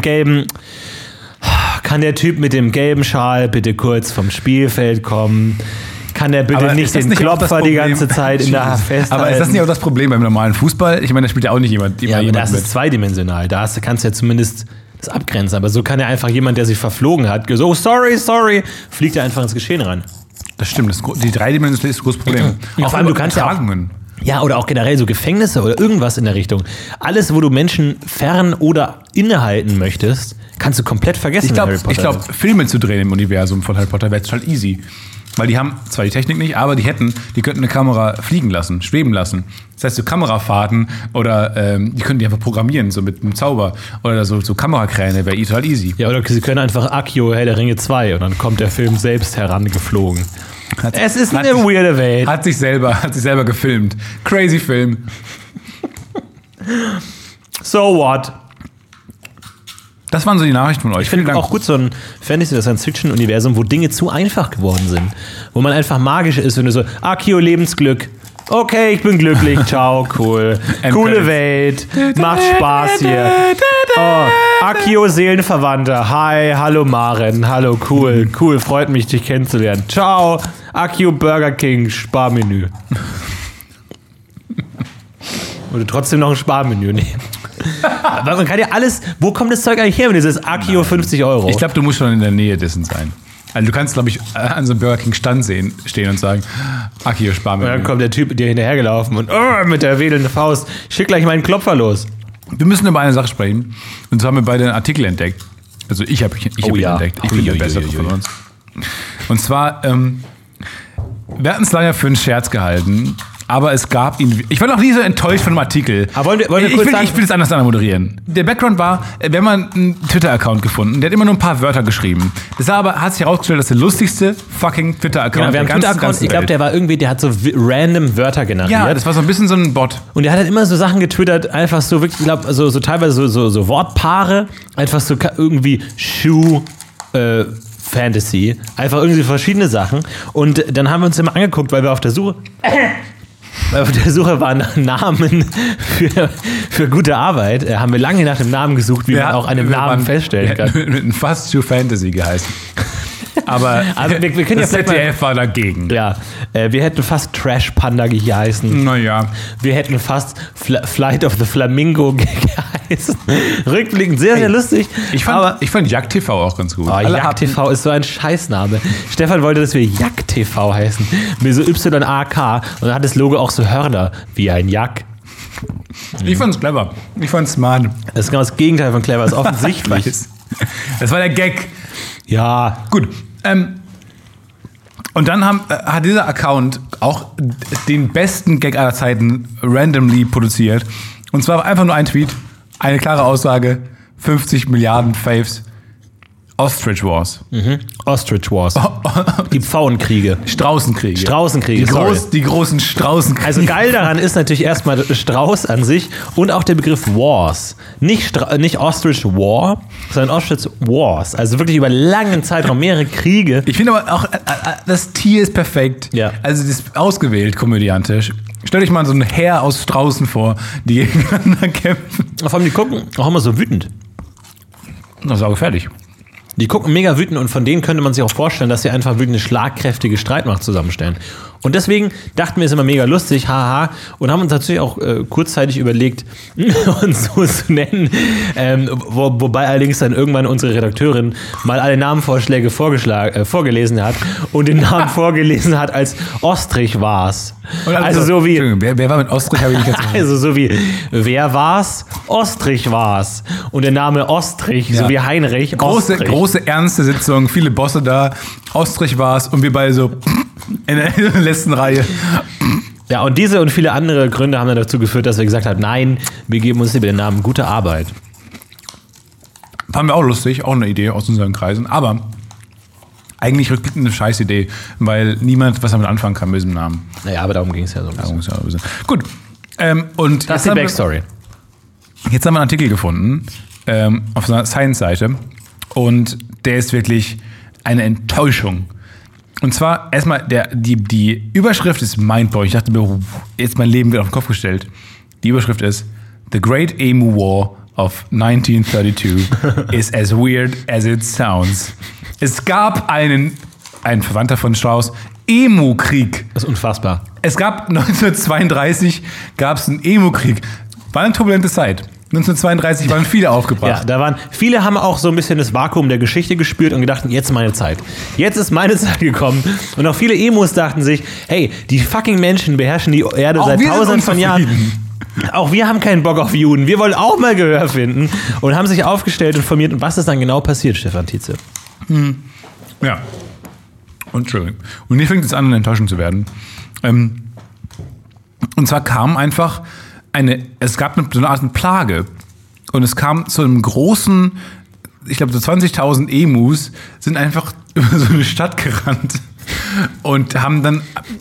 [SPEAKER 1] gelben Schal bitte kurz vom Spielfeld kommen? Kann der bitte nicht den Klopfer die ganze Zeit in der Hand festhalten?
[SPEAKER 3] Aber ist das nicht auch das Problem beim normalen Fußball? Ich meine, da spielt ja auch nicht jemand.
[SPEAKER 1] Ja, aber das ist zweidimensional. Da kannst du ja zumindest das abgrenzen. Aber so kann ja einfach jemand, der sich verflogen hat, so sorry, fliegt er einfach ins Geschehen rein.
[SPEAKER 3] Das stimmt. Die Dreidimensionalität ist ein großes Problem.
[SPEAKER 1] Auch vor allem, du kannst ja auch, ja, oder auch generell so Gefängnisse oder irgendwas in der Richtung. Alles, wo du Menschen fern oder innehalten möchtest, kannst du komplett vergessen.
[SPEAKER 3] Ich glaube, Filme zu drehen im Universum von Harry Potter wäre total easy. Weil die haben zwar die Technik nicht, aber die könnten eine Kamera fliegen lassen, schweben lassen. Das heißt, so Kamerafahrten oder die können die einfach programmieren, so mit einem Zauber. Oder so Kamerakräne wäre total easy.
[SPEAKER 1] Ja, oder sie können einfach Accio Herr der Ringe 2 und dann kommt der Film selbst herangeflogen. Es ist eine weirde Welt.
[SPEAKER 3] Hat sich selber gefilmt. Crazy Film.
[SPEAKER 1] So what?
[SPEAKER 3] Das waren so die Nachrichten von euch.
[SPEAKER 1] Ich finde auch gut so ein Fantasy- oder Science-Fiction-Universum, wo Dinge zu einfach geworden sind. Wo man einfach magisch ist, wenn du so, Accio, Lebensglück. Okay, ich bin glücklich, ciao, cool. Coole Welt, macht Spaß hier. Oh, Accio, Seelenverwandter. Hi, hallo Maren, hallo, cool, freut mich, dich kennenzulernen. Ciao, Accio, Burger King, Sparmenü. Oder trotzdem noch ein Sparmenü nehmen. Aber man kann ja alles, wo kommt das Zeug eigentlich her, wenn du sagst, Accio 50 €?
[SPEAKER 3] Ich glaube, du musst schon in der Nähe dessen sein. Also du kannst, glaube ich, an so einem Burger King Stand stehen und sagen, Accio, spar mir.
[SPEAKER 1] Und dann kommt der Typ dir hinterhergelaufen und mit der wedelnden Faust, schick gleich meinen Klopfer los.
[SPEAKER 3] Wir müssen über eine Sache sprechen. Und zwar haben wir beide einen Artikel entdeckt. Also ich habe ihn entdeckt. Ich bin der Bessere von uns. Und zwar, wir hatten es lange für einen Scherz gehalten. Aber es gab ihn. Ich war noch nie so enttäuscht von dem Artikel.
[SPEAKER 1] Aber wollen wir kurz sagen?
[SPEAKER 3] Ich will es anders moderieren. Der Background war, wir haben einen Twitter-Account gefunden. Der hat immer nur ein paar Wörter geschrieben. Das hat sich herausgestellt, dass der lustigste fucking Twitter-Account.
[SPEAKER 1] Genau, wir haben einen Twitter-Account. Ich glaube, der hat so random Wörter generiert.
[SPEAKER 3] Ja, das war so ein bisschen so ein Bot.
[SPEAKER 1] Und der hat halt immer so Sachen getwittert, einfach so wirklich, ich glaube, so teilweise so Wortpaare, einfach so irgendwie Shoe, Fantasy, einfach irgendwie verschiedene Sachen. Und dann haben wir uns immer angeguckt, weil wir auf der Suche waren nach Namen für gute Arbeit. Haben wir lange nach dem Namen gesucht, wie man auch einen Namen feststellen kann.
[SPEAKER 3] Mit einem Fast True Fantasy geheißen. Aber
[SPEAKER 1] wir können
[SPEAKER 3] das ZDF war dagegen.
[SPEAKER 1] Ja, wir hätten fast Trash Panda geheißen.
[SPEAKER 3] Naja.
[SPEAKER 1] Wir hätten fast Flight of the Flamingo geheißen. Rückblickend sehr, sehr lustig.
[SPEAKER 3] Ich fand Jagd TV auch ganz gut.
[SPEAKER 1] Jagd TV ist so ein Scheißname. Stefan wollte, dass wir Jagd TV heißen. Mit so YAK. Und dann hat das Logo auch so Hörner, wie ein Jack.
[SPEAKER 3] Ich fand's clever. Ich fand's smart.
[SPEAKER 1] Das ist genau das Gegenteil von clever. Das ist offensichtlich.
[SPEAKER 3] Das war der Gag.
[SPEAKER 1] Ja.
[SPEAKER 3] Gut. Und dann hat dieser Account auch den besten Gag aller Zeiten randomly produziert. Und zwar einfach nur ein Tweet, eine klare Aussage, 50 Milliarden Faves, Ostrich Wars.
[SPEAKER 1] Ostrich Wars. Die Pfauenkriege.
[SPEAKER 3] Straußenkriege. Die großen Straußenkriege.
[SPEAKER 1] Also geil daran ist natürlich erstmal Strauß an sich und auch der Begriff Wars. Nicht Ostrich War, sondern Ostrich Wars. Also wirklich über langen Zeitraum mehrere Kriege.
[SPEAKER 3] Ich finde aber auch, das Tier ist perfekt.
[SPEAKER 1] Ja.
[SPEAKER 3] Also das ist ausgewählt komödiantisch. Stell dich mal so ein Heer aus Straußen vor, die gegeneinander kämpfen.
[SPEAKER 1] Vor allem, die gucken auch immer so wütend.
[SPEAKER 3] Das ist auch gefährlich.
[SPEAKER 1] Die gucken mega wütend und von denen könnte man sich auch vorstellen, dass sie einfach wirklich eine schlagkräftige Streitmacht zusammenstellen. Und deswegen dachten wir, es ist immer mega lustig, haha, und haben uns natürlich auch kurzzeitig überlegt, uns so zu nennen, wobei allerdings dann irgendwann unsere Redakteurin mal alle Namenvorschläge vorgelesen hat und den Namen vorgelesen hat als Ostrich war's. Also so wie...
[SPEAKER 3] Wer war mit Ostrich? Habe ich nicht ganz
[SPEAKER 1] also so wie, wer war's? Ostrich war's. Und der Name Ostrich, so wie Heinrich, Ostrich.
[SPEAKER 3] Große, ernste Sitzung, viele Bosse da, Ostrich war's und wir beide so in der letzten Reihe.
[SPEAKER 1] Ja, und diese und viele andere Gründe haben dann dazu geführt, dass wir gesagt haben, nein, wir geben uns lieber den Namen Gute Arbeit.
[SPEAKER 3] Fanden wir auch lustig, auch eine Idee aus unseren Kreisen, aber Eigentlich rückblickend eine Scheißidee, weil niemand was damit anfangen kann mit diesem Namen.
[SPEAKER 1] Naja, aber darum ging es ja so ein bisschen.
[SPEAKER 3] Gut. Und
[SPEAKER 1] Das ist die Backstory.
[SPEAKER 3] Jetzt haben wir einen Artikel gefunden auf so einer Science-Seite und der ist wirklich eine Enttäuschung. Und zwar erstmal, die Überschrift ist mindblowing. Ich dachte mir, jetzt mein Leben wird auf den Kopf gestellt. Die Überschrift ist The Great Emu War of 1932 is as weird as it sounds. Es gab ein Verwandter von Strauß, Emu-Krieg.
[SPEAKER 1] Das ist unfassbar.
[SPEAKER 3] Es gab 1932 einen Emu-Krieg. War eine turbulente Zeit. 1932 waren viele aufgebracht.
[SPEAKER 1] Ja, viele haben auch so ein bisschen das Vakuum der Geschichte gespürt und gedacht, jetzt ist meine Zeit. Jetzt ist meine Zeit gekommen. Und auch viele Emus dachten sich, hey, die fucking Menschen beherrschen die Erde seit tausenden von Jahren. Auch wir haben keinen Bock auf Juden. Wir wollen auch mal Gehör finden. Und haben sich aufgestellt und formiert. Und was ist dann genau passiert, Stefan Tietze?
[SPEAKER 3] Ja. Entschuldigung. Und hier fängt es an, enttäuschend zu werden. Und zwar kam einfach es gab so eine Art Plage. Und es kam zu einem großen, ich glaube so 20.000 Emus sind einfach über so eine Stadt gerannt. Und haben dann,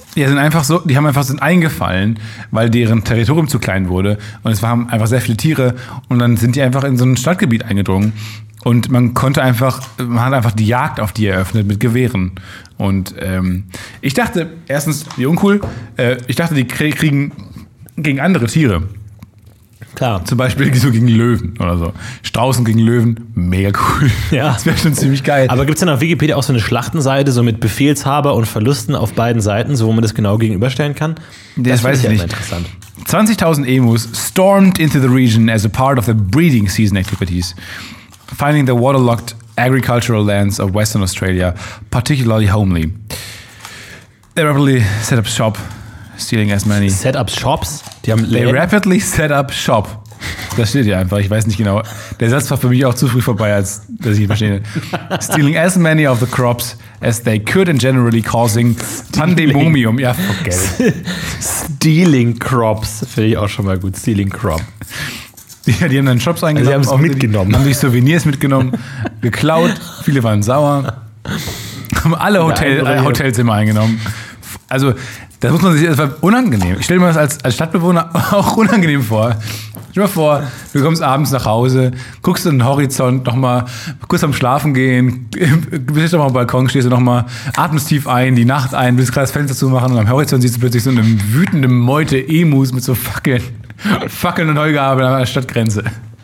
[SPEAKER 3] sind eingefallen, weil deren Territorium zu klein wurde. Und es waren einfach sehr viele Tiere. Und dann sind die einfach in so ein Stadtgebiet eingedrungen. Und man hat einfach die Jagd auf die eröffnet mit Gewehren. Und ich dachte, erstens, wie uncool, ich dachte, die kriegen gegen andere Tiere.
[SPEAKER 1] Klar.
[SPEAKER 3] Zum Beispiel so gegen Löwen oder so. Straußen gegen Löwen, mega cool.
[SPEAKER 1] Ja.
[SPEAKER 3] Das wäre schon ziemlich geil.
[SPEAKER 1] Aber gibt es dann auf Wikipedia auch so eine Schlachtenseite, so mit Befehlshaber und Verlusten auf beiden Seiten, so wo man das genau gegenüberstellen kann?
[SPEAKER 3] Das weiß ich nicht.
[SPEAKER 1] Interessant.
[SPEAKER 3] 20.000 Emus stormed into the region as a part of the breeding season activities, finding the waterlogged agricultural lands of Western Australia particularly homely. They rapidly set up shop, stealing as many.
[SPEAKER 1] Set up shops?
[SPEAKER 3] They rapidly set up shop. Das steht hier einfach, ich weiß nicht genau. Der Satz war für mich auch zu früh vorbei, als dass ich ihn verstehe. Stealing as many of the crops as they could and generally causing Pandemonium. Ja, okay.
[SPEAKER 1] Stealing crops, finde ich auch schon mal gut. Stealing crop.
[SPEAKER 3] Die haben dann Shops eingenommen.
[SPEAKER 1] Also sie haben es mitgenommen.
[SPEAKER 3] Haben sich Souvenirs mitgenommen, geklaut. Viele waren sauer. Haben alle Hotelzimmer eingenommen. Also, das muss man sich, das war unangenehm. Ich stelle mir das als Stadtbewohner auch unangenehm vor. Stell dir mal vor, du kommst abends nach Hause, guckst in den Horizont nochmal, kurz am Schlafen gehen, bist doch mal am Balkon, stehst du nochmal, atmest tief ein, die Nacht ein, willst gerade das Fenster zumachen und am Horizont siehst du plötzlich so eine wütende Meute Emus mit so Fackeln und Heugabeln an der Stadtgrenze.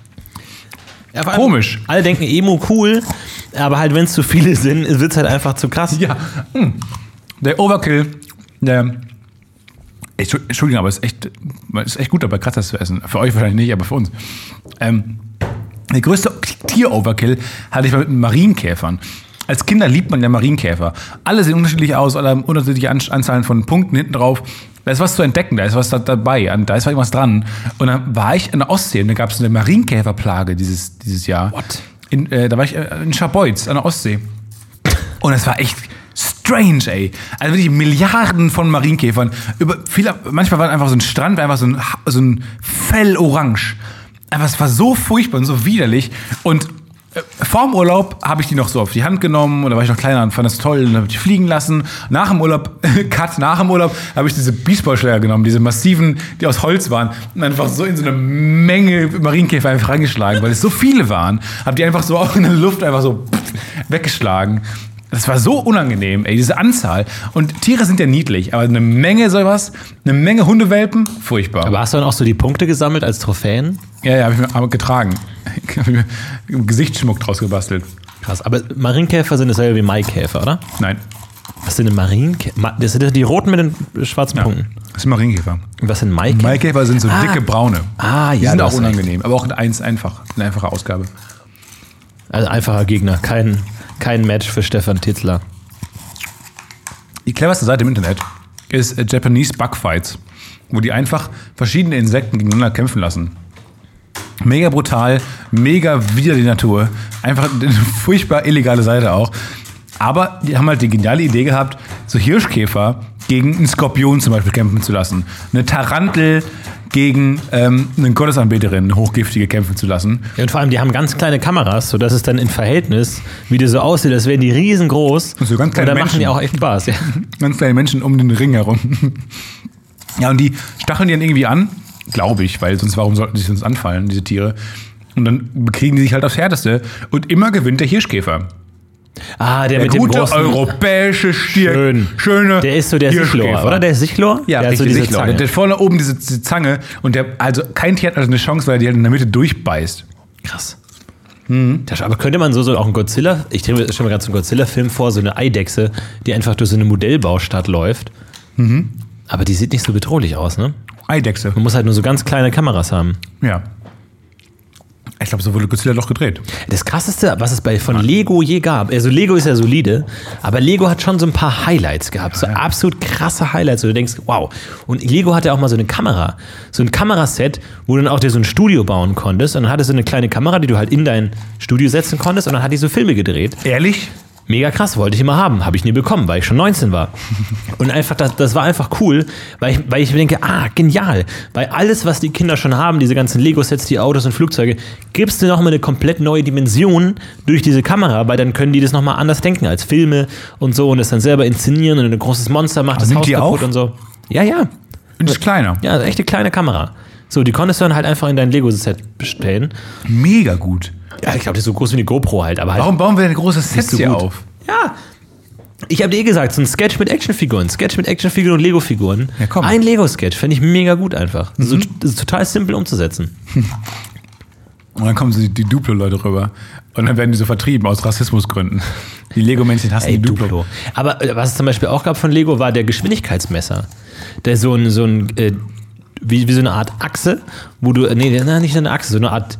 [SPEAKER 1] Ja,
[SPEAKER 3] komisch.
[SPEAKER 1] Alle denken Emu cool, aber halt wenn es zu viele sind, wird es halt einfach zu krass.
[SPEAKER 3] Ja. Der Overkill, Entschuldigung, aber es ist echt gut dabei, Kratzer zu essen. Für euch wahrscheinlich nicht, aber für uns. Der größte Tier-Overkill hatte ich mal mit Marienkäfern. Als Kinder liebt man ja Marienkäfer. Alle sehen unterschiedlich aus, alle haben unterschiedliche Anzahlen von Punkten hinten drauf. Da ist was zu entdecken, da ist was dabei, da ist irgendwas dran. Und dann war ich in der Ostsee und da gab es eine Marienkäferplage dieses Jahr.
[SPEAKER 1] What?
[SPEAKER 3] Da war ich in Scharbeutz an der Ostsee. Und es war echt strange, ey. Also wirklich Milliarden von Marienkäfern. Manchmal war einfach so ein Strand, einfach so ein Fell orange. Aber es war so furchtbar und so widerlich. Und vorm Urlaub habe ich die noch so auf die Hand genommen, oder war ich noch kleiner und fand das toll und habe die fliegen lassen. Nach dem Urlaub habe ich diese Baseballschläger genommen, diese massiven, die aus Holz waren, und einfach so in so eine Menge Marienkäfer einfach reingeschlagen, weil es so viele waren, habe die einfach so auch in der Luft einfach so weggeschlagen. Das war so unangenehm, ey, diese Anzahl. Und Tiere sind ja niedlich, aber eine Menge Hundewelpen, furchtbar.
[SPEAKER 1] Aber hast du dann auch so die Punkte gesammelt als Trophäen?
[SPEAKER 3] Ja, habe ich mir getragen. Habe mir Gesichtsschmuck draus gebastelt.
[SPEAKER 1] Krass, aber Marienkäfer sind dasselbe wie Maikäfer, oder?
[SPEAKER 3] Nein.
[SPEAKER 1] Was sind denn Marienkäfer? Das sind die roten mit den schwarzen Punkten.
[SPEAKER 3] Das sind Marienkäfer.
[SPEAKER 1] Und was sind Maikäfer?
[SPEAKER 3] Maikäfer sind so dicke braune.
[SPEAKER 1] Ja.
[SPEAKER 3] Die sind auch unangenehm, aber auch eine einfache Ausgabe.
[SPEAKER 1] Also einfacher Gegner, kein Match für Stefan Titzler.
[SPEAKER 3] Die cleverste Seite im Internet ist Japanese Bugfights, wo die einfach verschiedene Insekten gegeneinander kämpfen lassen. Mega brutal, mega wider die Natur. Einfach eine furchtbar illegale Seite auch. Aber die haben halt die geniale Idee gehabt, so Hirschkäfer, gegen einen Skorpion zum Beispiel kämpfen zu lassen. Eine Tarantel gegen eine Gottesanbeterin, eine hochgiftige, kämpfen zu lassen.
[SPEAKER 1] Ja, und vor allem, die haben ganz kleine Kameras, sodass es dann in Verhältnis wieder so aussieht, als wären die riesengroß.
[SPEAKER 3] Und so ganz kleine
[SPEAKER 1] Menschen.
[SPEAKER 3] Machen
[SPEAKER 1] die auch echt Spaß. Ja.
[SPEAKER 3] Ganz kleine Menschen um den Ring herum. Ja, und die stacheln die dann irgendwie an, glaube ich, weil sonst warum sollten sie uns anfallen, diese Tiere? Und dann bekriegen die sich halt aufs Härteste. Und immer gewinnt der Hirschkäfer.
[SPEAKER 1] Ah, der mit
[SPEAKER 3] gute
[SPEAKER 1] dem großen
[SPEAKER 3] europäische Stier.
[SPEAKER 1] Schöne. Der ist so der Sichlor, oder? Der ist Sichlor?
[SPEAKER 3] Ja,
[SPEAKER 1] der hat so
[SPEAKER 3] richtig,
[SPEAKER 1] diese
[SPEAKER 3] Sichlor.
[SPEAKER 1] Zange.
[SPEAKER 3] Der hat vorne oben diese Zange und also kein Tier hat also eine Chance, weil er die halt in der Mitte durchbeißt.
[SPEAKER 1] Krass. Aber könnte man so auch einen Godzilla, ich stelle mir gerade so einen Godzilla-Film vor, so eine Eidechse, die einfach durch so eine Modellbaustadt läuft. Aber die sieht nicht so bedrohlich aus, ne?
[SPEAKER 3] Eidechse.
[SPEAKER 1] Man muss halt nur so ganz kleine Kameras haben.
[SPEAKER 3] Ja. Ich glaube, so wurde Godzilla doch gedreht.
[SPEAKER 1] Das Krasseste, was es von Lego je gab, also Lego ist ja solide, aber Lego hat schon so ein paar Highlights gehabt, so absolut krasse Highlights, wo du denkst, wow. Und Lego hatte auch mal so eine Kamera, so ein Kameraset, wo du dann auch dir so ein Studio bauen konntest und dann hattest du eine kleine Kamera, die du halt in dein Studio setzen konntest und dann hat die so Filme gedreht.
[SPEAKER 3] Ehrlich?
[SPEAKER 1] Mega krass, wollte ich immer haben. Habe ich nie bekommen, weil ich schon 19 war. Und einfach, das war einfach cool, weil ich denke, genial. Weil alles, was die Kinder schon haben, diese ganzen Lego-Sets, die Autos und Flugzeuge, gibst du nochmal eine komplett neue Dimension durch diese Kamera, weil dann können die das nochmal anders denken als Filme und so und das dann selber inszenieren und ein großes Monster macht das Haus kaputt und so. Ja.
[SPEAKER 3] Und ist kleiner.
[SPEAKER 1] Ja, echt eine kleine Kamera. So, die konntest du dann halt einfach in dein Lego-Set bestellen.
[SPEAKER 3] Mega gut.
[SPEAKER 1] Ja, ich glaube, die ist so groß wie eine GoPro halt. Aber halt
[SPEAKER 3] warum bauen wir ein großes Set
[SPEAKER 1] so
[SPEAKER 3] hier
[SPEAKER 1] gut
[SPEAKER 3] auf?
[SPEAKER 1] Ja, ich habe dir gesagt, so ein Sketch mit Actionfiguren und Lego-Figuren.
[SPEAKER 3] Ja, komm.
[SPEAKER 1] Ein Lego-Sketch, fände ich mega gut einfach. Das ist total simpel umzusetzen.
[SPEAKER 3] Und dann kommen die Duplo-Leute rüber. Und dann werden die so vertrieben aus Rassismusgründen. Die Lego-Männchen hassen die Duplo.
[SPEAKER 1] Aber was es zum Beispiel auch gab von Lego, war der Geschwindigkeitsmesser. Der so eine Art Achse, wo du, nicht eine Achse, so eine Art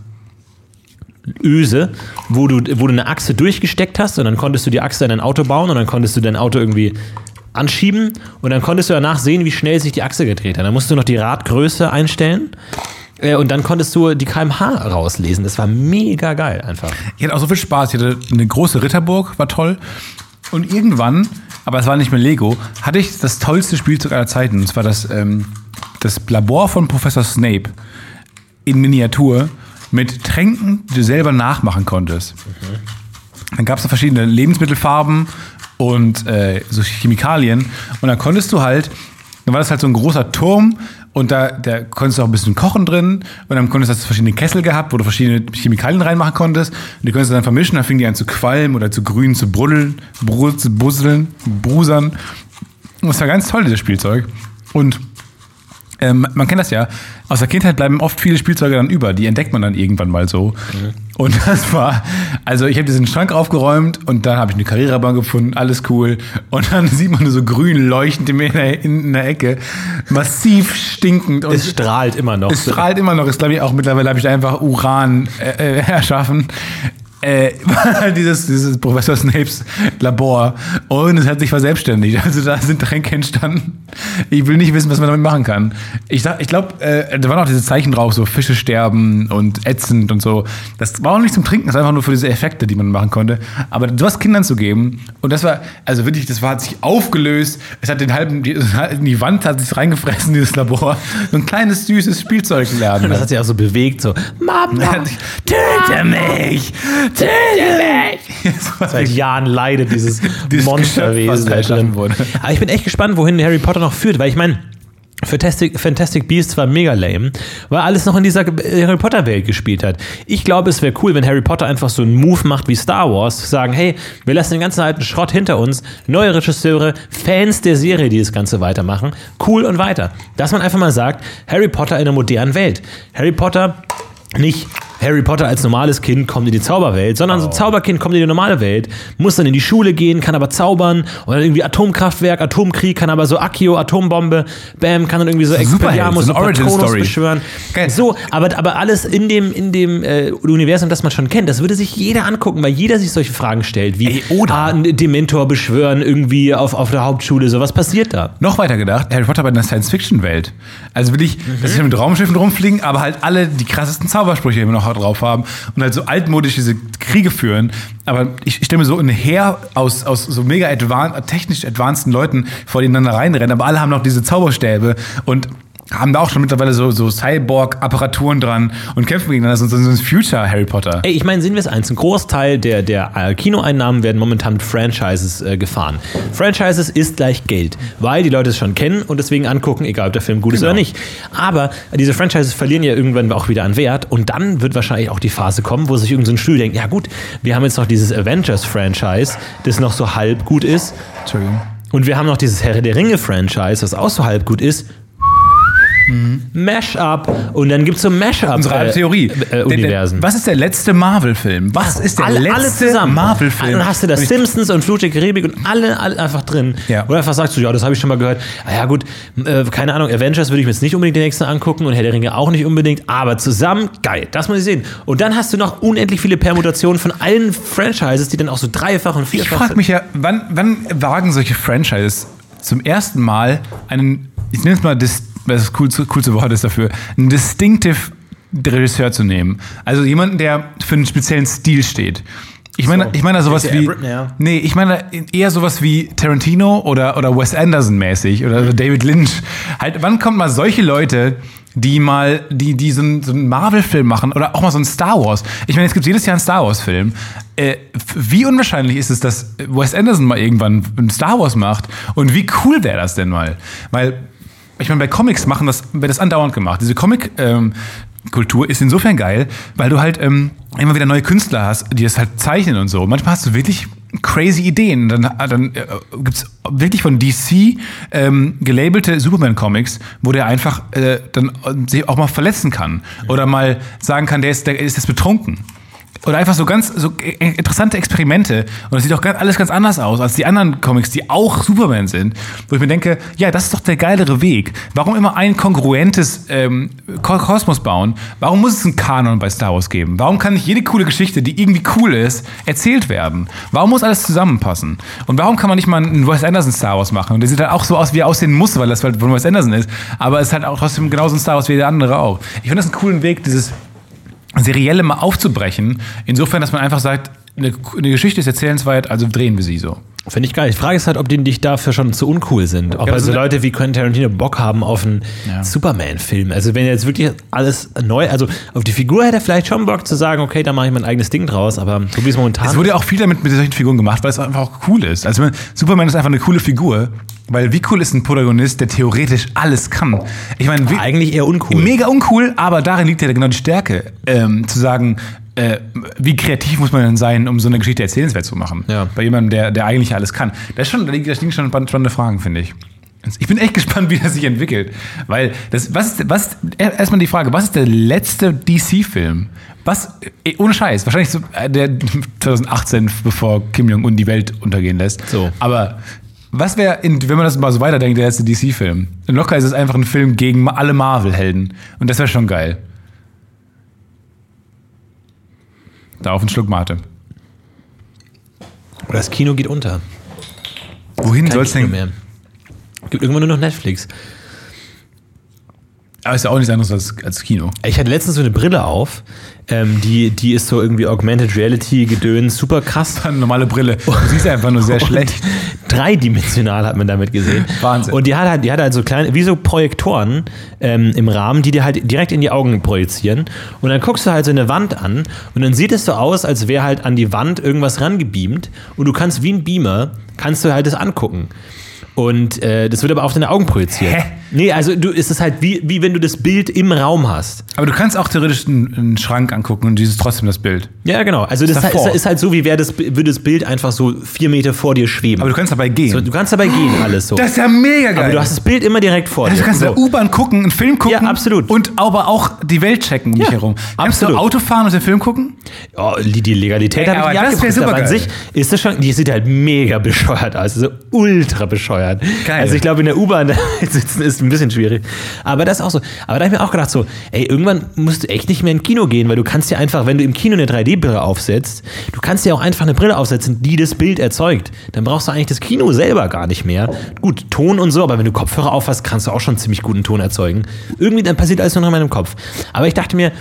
[SPEAKER 1] Öse, wo du eine Achse durchgesteckt hast und dann konntest du die Achse in dein Auto bauen und dann konntest du dein Auto irgendwie anschieben und dann konntest du danach sehen, wie schnell sich die Achse gedreht hat. Dann musst du noch die Radgröße einstellen und dann konntest du die kmh rauslesen. Das war mega geil einfach. Ich
[SPEAKER 3] hatte auch so viel Spaß. Ich hatte eine große Ritterburg, war toll. Und irgendwann, aber es war nicht mehr Lego, hatte ich das tollste Spielzeug aller Zeiten. Und zwar das Labor von Professor Snape in Miniatur mit Tränken, die du selber nachmachen konntest. Dann gab es verschiedene Lebensmittelfarben und so Chemikalien. Und dann konntest du halt, dann war das halt so ein großer Turm und da konntest du auch ein bisschen kochen drin. Und dann konntest du verschiedene Kessel gehabt, wo du verschiedene Chemikalien reinmachen konntest. Und die konntest du dann vermischen, dann fingen die an zu qualmen oder zu grün, zu brusseln. Und das war ganz toll, dieses Spielzeug. Und man kennt das ja, aus der Kindheit bleiben oft viele Spielzeuge dann über, die entdeckt man dann irgendwann mal so. Und das war, also ich habe diesen Schrank aufgeräumt und dann habe ich eine Carrera-Bahn gefunden, alles cool. Und dann sieht man nur so grün leuchtend in der Ecke, massiv stinkend. Und
[SPEAKER 1] es strahlt immer noch.
[SPEAKER 3] Es strahlt immer noch, ist glaube ich auch, mittlerweile habe ich einfach Uran erschaffen. Dieses Professor Snapes Labor und es hat sich verselbstständigt. Also da sind Tränke entstanden. Ich will nicht wissen, was man damit machen kann. Ich glaube, da waren auch diese Zeichen drauf, so Fische sterben und ätzend und so. Das war auch nicht zum Trinken, das war einfach nur für diese Effekte, die man machen konnte. Aber sowas Kindern zu geben und das war, also wirklich, hat sich aufgelöst. Es hat in die Wand hat sich reingefressen, dieses Labor. So ein kleines, süßes Spielzeugladen.
[SPEAKER 1] Das hat sich auch so bewegt, so, Mama, töte mich! Seit Jahren leidet dieses Monsterwesen da drin. Aber ich bin echt gespannt, wohin Harry Potter noch führt, weil ich meine, Fantastic Beasts war mega lame, weil alles noch in dieser Harry Potter Welt gespielt hat. Ich glaube, es wäre cool, wenn Harry Potter einfach so einen Move macht wie Star Wars, sagen, hey, wir lassen den ganzen alten Schrott hinter uns, neue Regisseure, Fans der Serie, die das Ganze weitermachen, cool und weiter. Dass man einfach mal sagt, Harry Potter in einer modernen Welt. Harry Potter nicht Harry Potter als normales Kind kommt in die Zauberwelt, sondern so Zauberkind kommt in die normale Welt, muss dann in die Schule gehen, kann aber zaubern und dann irgendwie Atomkraftwerk, Atomkrieg, kann aber so Accio, Atombombe, bam, kann dann irgendwie so Expelliarmus und Patronus beschwören. Geil. So, aber alles in dem Universum, das man schon kennt, das würde sich jeder angucken, weil jeder sich solche Fragen stellt, wie einen Dementor beschwören irgendwie auf der Hauptschule, so, was passiert da?
[SPEAKER 3] Noch weiter gedacht, Harry Potter bei einer Science-Fiction-Welt. Also will ich, dass sie mit Raumschiffen rumfliegen, aber halt alle die krassesten Zaubersprüche immer noch drauf haben und halt so altmodisch diese Kriege führen. Aber ich stelle mir so ein Heer aus so mega technisch advanceden Leuten vor denen dann reinrennen, aber alle haben noch diese Zauberstäbe und haben da auch schon mittlerweile so Cyborg-Apparaturen dran und kämpfen gegeneinander. So ein Future-Harry Potter.
[SPEAKER 1] Ey, ich meine, sehen wir es eins. Ein Großteil der Kinoeinnahmen werden momentan mit Franchises gefahren. Franchises ist gleich Geld, weil die Leute es schon kennen und deswegen angucken, egal ob der Film gut ist oder nicht. Aber diese Franchises verlieren ja irgendwann auch wieder an Wert und dann wird wahrscheinlich auch die Phase kommen, wo sich irgendein Studio denkt, ja gut, wir haben jetzt noch dieses Avengers-Franchise, das noch so halb gut ist.
[SPEAKER 3] Entschuldigung.
[SPEAKER 1] Und wir haben noch dieses Herr der Ringe-Franchise, was auch so halb gut ist. Mash-up und dann gibt es so Mash-up
[SPEAKER 3] unsere Theorie.
[SPEAKER 1] Universen.
[SPEAKER 3] Was ist der letzte Marvel-Film? Was ist der letzte Marvel-Film?
[SPEAKER 1] Dann hast du da Simpsons und Fluch der Karibik und alle einfach drin.
[SPEAKER 3] Ja.
[SPEAKER 1] Oder einfach sagst du, ja, das habe ich schon mal gehört. Ja gut, keine Ahnung, Avengers würde ich mir jetzt nicht unbedingt den nächsten angucken und Herr der Ringe auch nicht unbedingt, aber zusammen, geil, das muss ich sehen. Und dann hast du noch unendlich viele Permutationen von allen Franchises, die dann auch so dreifach und vierfach sind.
[SPEAKER 3] Ich frage mich ja, wann wagen solche Franchises zum ersten Mal ich nenne es mal das coolste Wort ist dafür, einen distinctive Regisseur zu nehmen. Also jemanden, der für einen speziellen Stil steht. Ich meine da sowas wie, nee, ich meine eher sowas wie Tarantino oder Wes Anderson mäßig oder David Lynch. Halt, wann kommt mal solche Leute, die so einen Marvel-Film machen oder auch mal so einen Star Wars. Ich meine, es gibt jedes Jahr einen Star Wars-Film. Wie unwahrscheinlich ist es, dass Wes Anderson mal irgendwann einen Star Wars macht? Und wie cool wäre das denn mal? Weil ich meine, bei Comics wird das andauernd gemacht. Diese Comic-Kultur ist insofern geil, weil du halt immer wieder neue Künstler hast, die das halt zeichnen und so. Manchmal hast du wirklich crazy Ideen. Dann gibt es wirklich von DC gelabelte Superman-Comics, wo der einfach dann sich auch mal verletzen kann. Oder mal sagen kann, der ist jetzt betrunken. Oder einfach so interessante Experimente. Und das sieht auch alles ganz anders aus als die anderen Comics, die auch Superman sind. Wo ich mir denke, ja, das ist doch der geilere Weg. Warum immer ein kongruentes Kosmos bauen? Warum muss es einen Kanon bei Star Wars geben? Warum kann nicht jede coole Geschichte, die irgendwie cool ist, erzählt werden? Warum muss alles zusammenpassen? Und warum kann man nicht mal einen Wes Anderson Star Wars machen? Und der sieht halt auch so aus, wie er aussehen muss, weil das halt von Wes Anderson ist. Aber es ist halt auch trotzdem genauso ein Star Wars wie der andere auch. Ich finde das einen coolen Weg, dieses Serielle mal aufzubrechen, insofern, dass man einfach sagt, eine Geschichte ist erzählenswert, also drehen wir sie so.
[SPEAKER 1] Finde ich geil. Die Frage ist halt, ob die nicht dafür schon zu uncool sind. Ob also Leute wie Quentin Tarantino Bock haben auf einen Superman-Film. Also wenn jetzt wirklich alles neu, also auf die Figur hätte er vielleicht schon Bock zu sagen, okay, da mache ich mein eigenes Ding draus, aber so wie es momentan
[SPEAKER 3] es wurde ja auch viel damit mit solchen Figuren gemacht, weil es einfach auch cool ist. Also Superman ist einfach eine coole Figur, weil wie cool ist ein Protagonist, der theoretisch alles kann? Ich meine,
[SPEAKER 1] eigentlich eher uncool.
[SPEAKER 3] Mega uncool, aber darin liegt ja genau die Stärke, zu sagen, wie kreativ muss man denn sein, um so eine Geschichte erzählenswert zu machen? Ja. Bei jemandem, der eigentlich alles kann. Da liegen schon spannende Fragen, finde ich. Ich bin echt gespannt, wie das sich entwickelt. Weil, erstmal die Frage, was ist der letzte DC-Film? Ohne Scheiß, wahrscheinlich so, der 2018, bevor Kim Jong-un die Welt untergehen lässt. So. Aber was wäre, wenn man das mal so weiterdenkt, der letzte DC-Film? Locker ist es einfach ein Film gegen alle Marvel-Helden. Und das wäre schon geil. Da auf einen Schluck Mate.
[SPEAKER 1] Oder das Kino geht unter.
[SPEAKER 3] Wohin soll es denn?
[SPEAKER 1] Gibt irgendwann nur noch Netflix.
[SPEAKER 3] Aber ist ja auch nichts anderes als Kino.
[SPEAKER 1] Ich hatte letztens so eine Brille auf, die ist so irgendwie Augmented Reality Gedöns, super krass.
[SPEAKER 3] Eine normale Brille. Du siehst einfach nur sehr schlecht.
[SPEAKER 1] Dreidimensional hat man damit gesehen.
[SPEAKER 3] Wahnsinn.
[SPEAKER 1] Und die hat halt so kleine, wie so Projektoren im Rahmen, die dir halt direkt in die Augen projizieren. Und dann guckst du halt so eine Wand an und dann sieht es so aus, als wäre halt an die Wand irgendwas rangebeamt und du kannst wie ein Beamer, kannst du halt das angucken. Und das wird aber auf deine Augen projiziert.
[SPEAKER 3] Hä?
[SPEAKER 1] Nee, also ist es halt wie wenn du das Bild im Raum hast.
[SPEAKER 3] Aber du kannst auch theoretisch einen Schrank angucken und dieses trotzdem das Bild.
[SPEAKER 1] Ja, genau. Also das ist halt so, wie würde das Bild einfach so 4 Meter vor dir schweben.
[SPEAKER 3] Aber du kannst dabei gehen.
[SPEAKER 1] So, du kannst dabei gehen, alles so.
[SPEAKER 3] Das ist ja mega geil.
[SPEAKER 1] Aber du hast das Bild immer direkt vor dir.
[SPEAKER 3] Du kannst in der U-Bahn gucken, einen Film gucken.
[SPEAKER 1] Ja, absolut.
[SPEAKER 3] Und aber auch die Welt checken um dich herum. Kannst du Auto fahren und den Film gucken?
[SPEAKER 1] Oh, die Legalität hat
[SPEAKER 3] aber das wäre super geil.
[SPEAKER 1] An sich ist das schon, die sieht halt mega bescheuert aus. Also ultra bescheuert.
[SPEAKER 3] Geil.
[SPEAKER 1] Also ich glaube, in der U-Bahn sitzen ist ein bisschen schwierig. Aber das ist auch so. Aber da habe ich mir auch gedacht so, ey, irgendwann musst du echt nicht mehr ins Kino gehen, weil du kannst ja einfach, wenn du im Kino eine 3D-Brille aufsetzt, du kannst ja auch einfach eine Brille aufsetzen, die das Bild erzeugt. Dann brauchst du eigentlich das Kino selber gar nicht mehr. Gut, Ton und so, aber wenn du Kopfhörer aufhast, kannst du auch schon ziemlich guten Ton erzeugen. Irgendwie dann passiert alles nur noch in meinem Kopf. Aber ich dachte mir,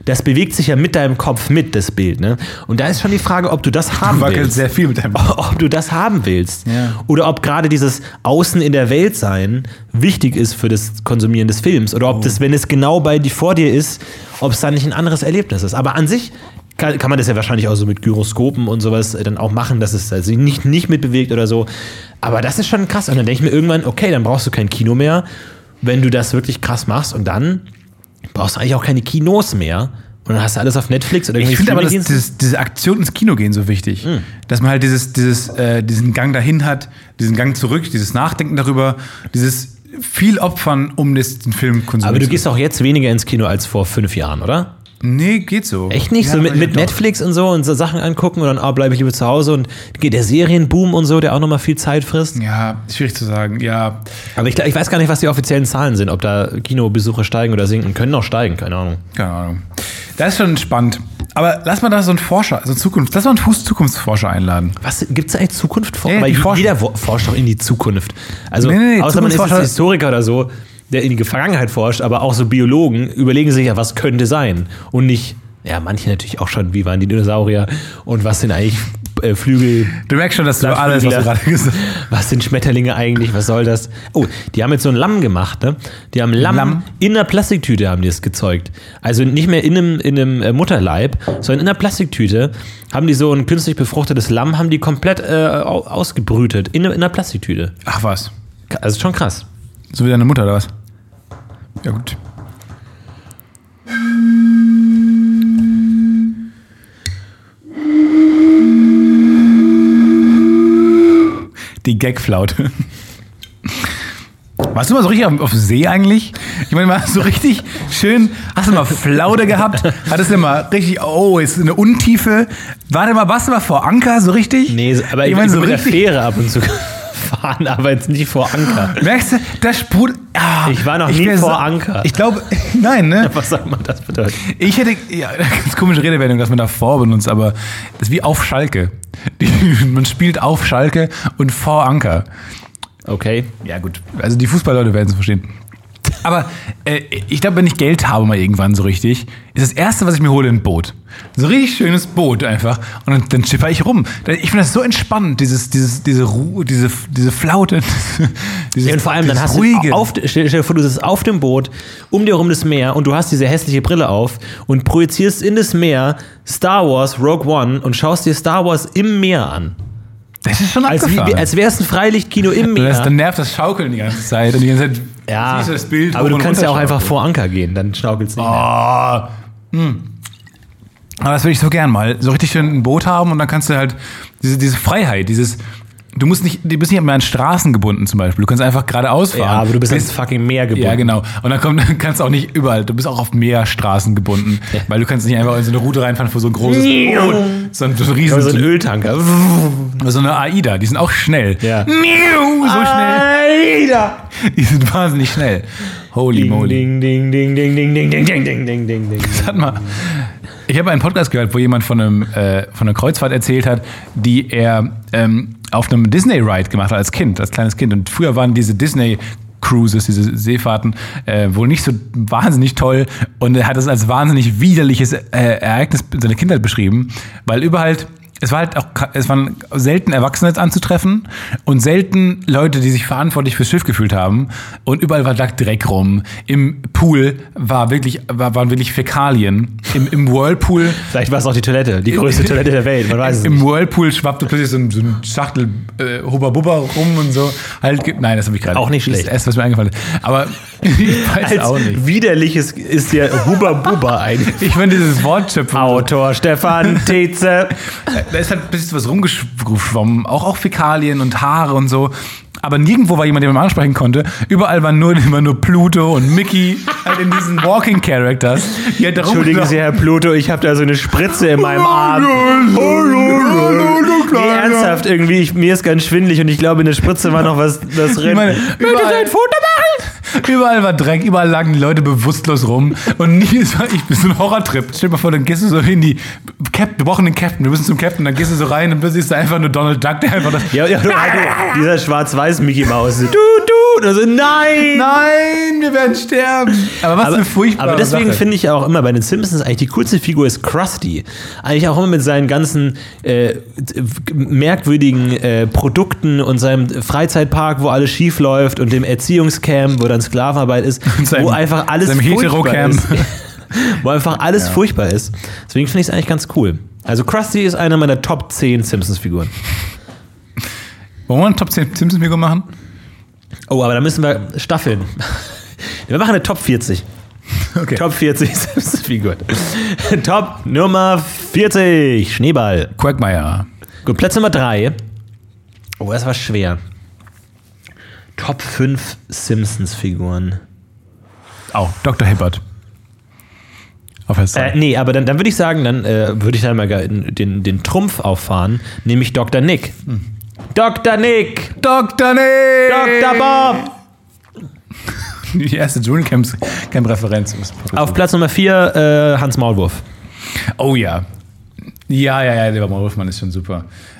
[SPEAKER 1] das bewegt sich ja mit deinem Kopf mit, das Bild. Ne? Und da ist schon die Frage, ob du das haben willst.
[SPEAKER 3] Sehr viel mit deinem Kopf.
[SPEAKER 1] Ob du das haben willst.
[SPEAKER 3] Ja.
[SPEAKER 1] Oder ob gerade dieses Außen in der Welt sein wichtig ist für das Konsumieren des Films. Oder ob das, wenn es genau vor dir ist, ob es dann nicht ein anderes Erlebnis ist. Aber an sich kann man das ja wahrscheinlich auch so mit Gyroskopen und sowas dann auch machen, dass es sich nicht mitbewegt oder so. Aber das ist schon krass. Und dann denke ich mir irgendwann, okay, dann brauchst du kein Kino mehr, wenn du das wirklich krass machst. Und dann brauchst du eigentlich auch keine Kinos mehr. Und dann hast du alles auf Netflix oder
[SPEAKER 3] ich finde aber diese Aktion ins Kino gehen so wichtig. Dass man halt diesen Gang dahin hat, diesen Gang zurück, dieses Nachdenken darüber, dieses viel Opfern, um den Film konsumieren.
[SPEAKER 1] Aber du gehst auch jetzt weniger ins Kino als vor 5 Jahren, oder?
[SPEAKER 3] Nee, geht so.
[SPEAKER 1] Echt nicht? Ja, so mit Netflix und so Sachen angucken und dann bleibe ich lieber zu Hause und geht der Serienboom und so, der auch nochmal viel Zeit frisst?
[SPEAKER 3] Ja, schwierig zu sagen, ja.
[SPEAKER 1] Aber ich weiß gar nicht, was die offiziellen Zahlen sind, ob da Kinobesuche steigen oder sinken. Können auch steigen, keine Ahnung.
[SPEAKER 3] Keine Ahnung. Das ist schon spannend. Aber lass mal da so einen Forscher, lass mal einen Zukunftsforscher einladen.
[SPEAKER 1] Was, gibt's da eigentlich Zukunftsforscher?
[SPEAKER 3] Weil
[SPEAKER 1] jeder forscht doch in die Zukunft. Also, außer man ist jetzt Historiker oder so, der in die Vergangenheit forscht, aber auch so Biologen überlegen sich ja, was könnte sein. Und nicht, ja, manche natürlich auch schon, wie waren die Dinosaurier und was sind eigentlich Flügel.
[SPEAKER 3] Du merkst schon, dass du alles, was du gerade gesagt hast.
[SPEAKER 1] Was sind Schmetterlinge eigentlich? Was soll das? Oh, die haben jetzt so ein Lamm gemacht, ne? Die haben Lamm in einer Plastiktüte haben die es gezeugt. Also nicht mehr in einem Mutterleib, sondern in einer Plastiktüte haben die so ein künstlich befruchtetes Lamm, haben die komplett ausgebrütet in einer Plastiktüte.
[SPEAKER 3] Ach was.
[SPEAKER 1] Also schon krass.
[SPEAKER 3] So wie deine Mutter, oder was? Ja, gut. Die Gagflaute. Warst du mal so richtig auf See eigentlich? Ich meine, warst du richtig schön, hast du mal Flaute gehabt? Hattest du mal richtig, ist eine Untiefe? Warst du mal vor Anker so richtig?
[SPEAKER 1] Nee, aber ich meine so mit der Fähre ab und zu fahren, aber jetzt nicht vor Anker.
[SPEAKER 3] Merkst du, das sprudelt.
[SPEAKER 1] Ich war noch nie vor Anker.
[SPEAKER 3] Ich glaube, nein, ne?
[SPEAKER 1] Was soll man das bedeuten?
[SPEAKER 3] Ich hätte, ganz komische Redewendung, dass man davor benutzt, aber das ist wie auf Schalke. Man spielt auf Schalke und vor Anker.
[SPEAKER 1] Okay.
[SPEAKER 3] Ja, gut. Also die Fußballleute werden es verstehen. Aber ich glaube, wenn ich Geld habe mal irgendwann so richtig, ist das Erste, was ich mir hole, ein Boot. So ein richtig schönes Boot einfach. Und dann schiffer ich rum. Ich finde das so entspannend, diese Ruhe, diese Flaute.
[SPEAKER 1] Ja, und vor allem, dann hast
[SPEAKER 3] Ruhige.
[SPEAKER 1] stell dir vor, du sitzt auf dem Boot, um dir herum das Meer und du hast diese hässliche Brille auf und projizierst in das Meer Star Wars Rogue One und schaust dir Star Wars im Meer an.
[SPEAKER 3] Das ist schon abgefahren.
[SPEAKER 1] Als wäre es ein Freilichtkino im Meer.
[SPEAKER 3] Dann nervt das Schaukeln die ganze Zeit. Und die ganze Zeit
[SPEAKER 1] ja,
[SPEAKER 3] siehst du das Bild,
[SPEAKER 1] aber du kannst ja auch einfach vor Anker gehen, dann schaukelst du nicht mehr.
[SPEAKER 3] Aber das würde ich so gern mal. So richtig schön ein Boot haben und dann kannst du halt diese Freiheit, du bist nicht mehr an Straßen gebunden zum Beispiel. Du kannst einfach geradeaus fahren.
[SPEAKER 1] Ja, aber du bist ans fucking Meer gebunden.
[SPEAKER 3] Ja, genau. Und dann kannst du auch nicht überall. Du bist auch auf Meerstraßen gebunden. Ja. Weil du kannst nicht einfach in so eine Route reinfahren für so ein großes Boot. So ein riesen...
[SPEAKER 1] So ein Öltanker.
[SPEAKER 3] So eine AIDA. Die sind auch schnell.
[SPEAKER 1] Ja.
[SPEAKER 3] So schnell. AIDA! Die sind wahnsinnig schnell. Holy moly.
[SPEAKER 1] Ding, ding, ding, ding, ding, ding, ding, ding, ding, ding, ding, ding.
[SPEAKER 3] Ich habe einen Podcast gehört, wo jemand von einer Kreuzfahrt erzählt hat, die er auf einem Disney-Ride gemacht hat als kleines Kind. Und früher waren diese Disney-Cruises, diese Seefahrten, wohl nicht so wahnsinnig toll. Und er hat es als wahnsinnig widerliches Ereignis seiner Kindheit beschrieben, weil es waren selten Erwachsene anzutreffen und selten Leute, die sich verantwortlich fürs Schiff gefühlt haben. Und überall lag Dreck rum. Im Pool waren wirklich Fäkalien. Im Whirlpool.
[SPEAKER 1] Vielleicht war es auch die Toilette, die größte Toilette der Welt. Man weiß es
[SPEAKER 3] Im
[SPEAKER 1] nicht.
[SPEAKER 3] Whirlpool schwappte plötzlich so ein Schachtel Hubba-Bubba rum und so. Nein, das habe ich gerade.
[SPEAKER 1] Auch nicht schlecht.
[SPEAKER 3] Das ist erst, was mir eingefallen ist. Aber ich weiß auch nicht.
[SPEAKER 1] Widerliches ist ja Hubba-Bubba eigentlich.
[SPEAKER 3] Ich finde dieses Wortschöpfung.
[SPEAKER 1] Autor Stefan Tietze.
[SPEAKER 3] Da ist halt ein bisschen was rumgeschwommen. Auch Fäkalien und Haare und so. Aber nirgendwo war jemand, den man ansprechen konnte. Überall waren nur Pluto und Mickey halt in diesen Walking Characters.
[SPEAKER 1] Entschuldigen Sie, Herr Pluto, ich habe da so eine Spritze in meinem Arm. Nee, ernsthaft irgendwie, mir ist ganz schwindelig und ich glaube, in der Spritze war noch was drin.
[SPEAKER 3] Möchtest du ein Foto machen? Überall war Dreck, überall lagen die Leute bewusstlos rum. Und nie ist ich bin so ein Horrortrip. Stell dir mal vor, dann gehst du so in die wir brauchen den Captain, wir müssen zum Captain, dann gehst du so rein und plötzlich ist da einfach nur Donald Duck, der einfach das.
[SPEAKER 1] Ja, dieser schwarz-weiß Mickey Mouse. Also nein!
[SPEAKER 3] Nein, wir werden sterben. Aber was eine furchtbare
[SPEAKER 1] Aber deswegen
[SPEAKER 3] Sache.
[SPEAKER 1] finde ich auch immer bei den Simpsons eigentlich die coolste Figur ist Krusty. Eigentlich auch immer mit seinen ganzen merkwürdigen Produkten und seinem Freizeitpark, wo alles schief läuft und dem Erziehungscamp, wo dann Sklavenarbeit ist, wo einfach alles furchtbar ist. Wo einfach alles furchtbar ist. Deswegen finde ich es eigentlich ganz cool. Also Krusty ist einer meiner Top 10 Simpsons-Figuren.
[SPEAKER 3] Wollen wir eine Top 10 Simpsons-Figur machen?
[SPEAKER 1] Oh, aber da müssen wir staffeln. Wir machen eine Top 40.
[SPEAKER 3] Okay.
[SPEAKER 1] Top 40 Simpsons-Figuren. Top Nummer 40, Schneeball.
[SPEAKER 3] Quagmire.
[SPEAKER 1] Gut, Platz Nummer 3. Oh, das war schwer. Top 5 Simpsons-Figuren.
[SPEAKER 3] Oh, Dr. Hibbert.
[SPEAKER 1] Nee, aber dann würde ich sagen, dann würde ich dann mal den Trumpf auffahren, nämlich Dr. Nick. Dr. Nick!
[SPEAKER 3] Dr. Nick!
[SPEAKER 1] Dr. Bob!
[SPEAKER 3] Die erste Dschungelcamp-Referenz.
[SPEAKER 1] Auf Platz Nummer 4 Hans Maulwurf.
[SPEAKER 3] Oh ja. Ja, der Maulwurfmann ist schon super.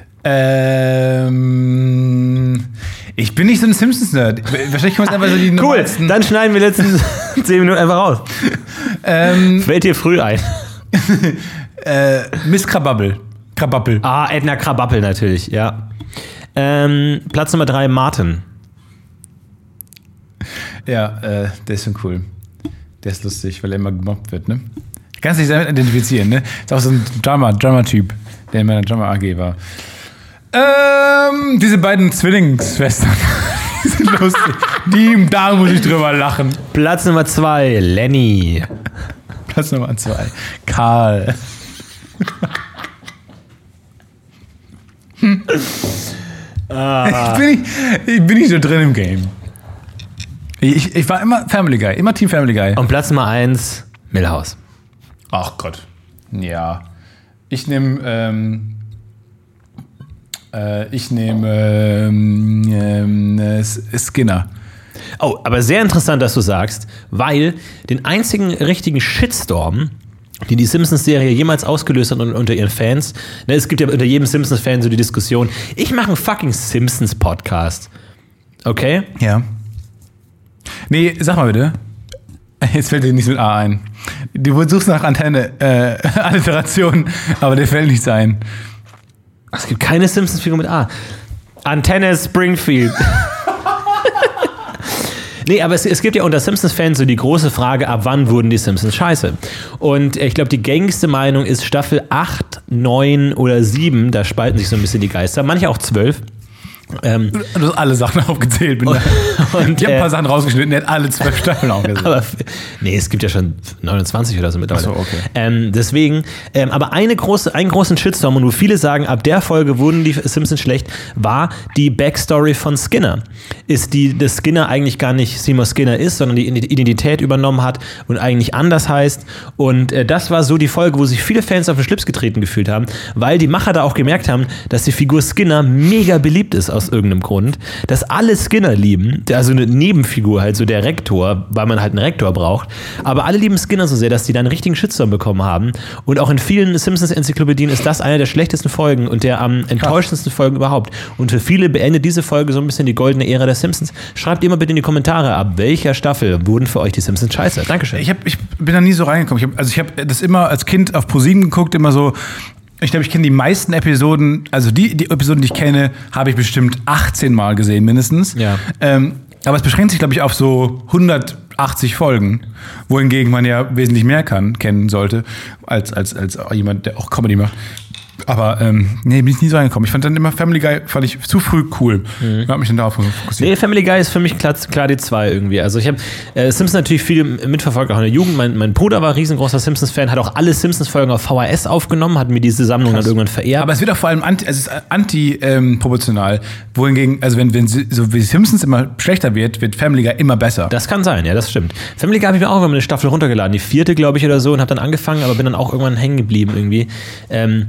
[SPEAKER 3] Ich bin nicht so ein Simpsons-Nerd. Wahrscheinlich kommt es einfach so die
[SPEAKER 1] Cool, dann schneiden wir die letzten 10 Minuten einfach raus. Fällt dir früh ein.
[SPEAKER 3] Miss Krabappel.
[SPEAKER 1] Ah, Edna Krabappel natürlich, ja. Platz Nummer 3, Martin.
[SPEAKER 3] Ja, der ist schon cool. Der ist lustig, weil er immer gemobbt wird, ne? Kannst dich damit identifizieren, ne? Ist auch so ein Drummer-Typ, der in meiner Drummer-AG war. Diese beiden Zwillingsschwestern. Die sind lustig. Da muss ich drüber lachen.
[SPEAKER 1] Platz Nummer 2, Lenny.
[SPEAKER 3] Platz Nummer 2, Karl. Ich bin nicht so drin im Game. Ich war immer Family Guy, immer Team Family Guy.
[SPEAKER 1] Und Platz Nummer 1, Milhouse.
[SPEAKER 3] Ach Gott. Ja. Ich nehme Skinner.
[SPEAKER 1] Oh, aber sehr interessant, dass du sagst, weil den einzigen richtigen Shitstorm, die Simpsons-Serie jemals ausgelöst hat unter ihren Fans, ne, es gibt ja unter jedem Simpsons-Fan so die Diskussion, ich mache einen fucking Simpsons-Podcast. Okay?
[SPEAKER 3] Ja. Nee, sag mal bitte. Jetzt fällt dir nichts mit A ein. Du suchst nach Alliteration, aber dir fällt nichts ein.
[SPEAKER 1] Es gibt keine Simpsons-Figur mit A. Antenne Springfield. Nee, aber es gibt ja unter Simpsons-Fans so die große Frage, ab wann wurden die Simpsons scheiße? Und ich glaube, die gängigste Meinung ist Staffel 8, 9 oder 7, da spalten sich so ein bisschen die Geister, manche auch 12.
[SPEAKER 3] Du hast alle Sachen aufgezählt. Ich habe ein paar Sachen rausgeschnitten, der hat alle 12 Staffeln aufgezählt.
[SPEAKER 1] Aber, nee, es gibt ja schon 29 oder so mittlerweile.
[SPEAKER 3] Ach so, okay.
[SPEAKER 1] Deswegen, aber einen großen Shitstorm, und wo viele sagen, ab der Folge wurden die Simpsons schlecht, war die Backstory von Skinner. Ist dass Skinner eigentlich gar nicht Seymour Skinner ist, sondern die Identität übernommen hat und eigentlich anders heißt. Und das war so die Folge, wo sich viele Fans auf den Schlips getreten gefühlt haben, weil die Macher da auch gemerkt haben, dass die Figur Skinner mega beliebt ist aus irgendeinem Grund, dass alle Skinner lieben, also eine Nebenfigur halt, so der Rektor, weil man halt einen Rektor braucht, aber alle lieben Skinner so sehr, dass die da einen richtigen Shitstorm bekommen haben, und auch in vielen Simpsons-Enzyklopädien ist das eine der schlechtesten Folgen und der am enttäuschendsten Folgen überhaupt, und für viele beendet diese Folge so ein bisschen die goldene Ära der Simpsons. Schreibt immer bitte in die Kommentare, ab welcher Staffel wurden für euch die Simpsons scheiße. Dankeschön.
[SPEAKER 3] Ich bin da nie so reingekommen. Ich hab das immer als Kind auf ProSieben geguckt, immer so. Ich glaube, ich kenne die meisten Episoden, also die Episoden, die ich kenne, habe ich bestimmt 18 Mal gesehen, mindestens.
[SPEAKER 1] Ja.
[SPEAKER 3] Aber es beschränkt sich, glaube ich, auf so 180 Folgen, wohingegen man ja wesentlich mehr kennen sollte, als jemand, der auch Comedy macht. Aber nee, bin ich nie so reingekommen. Ich fand dann immer Family Guy, fand ich zu früh cool. Ich habe mich dann darauf fokussiert.
[SPEAKER 1] Nee, Family Guy ist für mich klar die 2 irgendwie. Also ich habe Simpsons natürlich viel mitverfolgt, auch in der Jugend. Mein Bruder war riesengroßer Simpsons-Fan, hat auch alle Simpsons-Folgen auf VHS aufgenommen, hat mir diese Sammlung dann irgendwann verehrt.
[SPEAKER 3] Aber es wird auch vor allem anti-proportional. Wohingegen, also wenn so wie Simpsons immer schlechter wird Family Guy immer besser.
[SPEAKER 1] Das kann sein, ja, das stimmt. Family Guy habe ich mir auch immer eine Staffel runtergeladen, die 4. glaube ich oder so, und habe dann angefangen, aber bin dann auch irgendwann hängen geblieben irgendwie.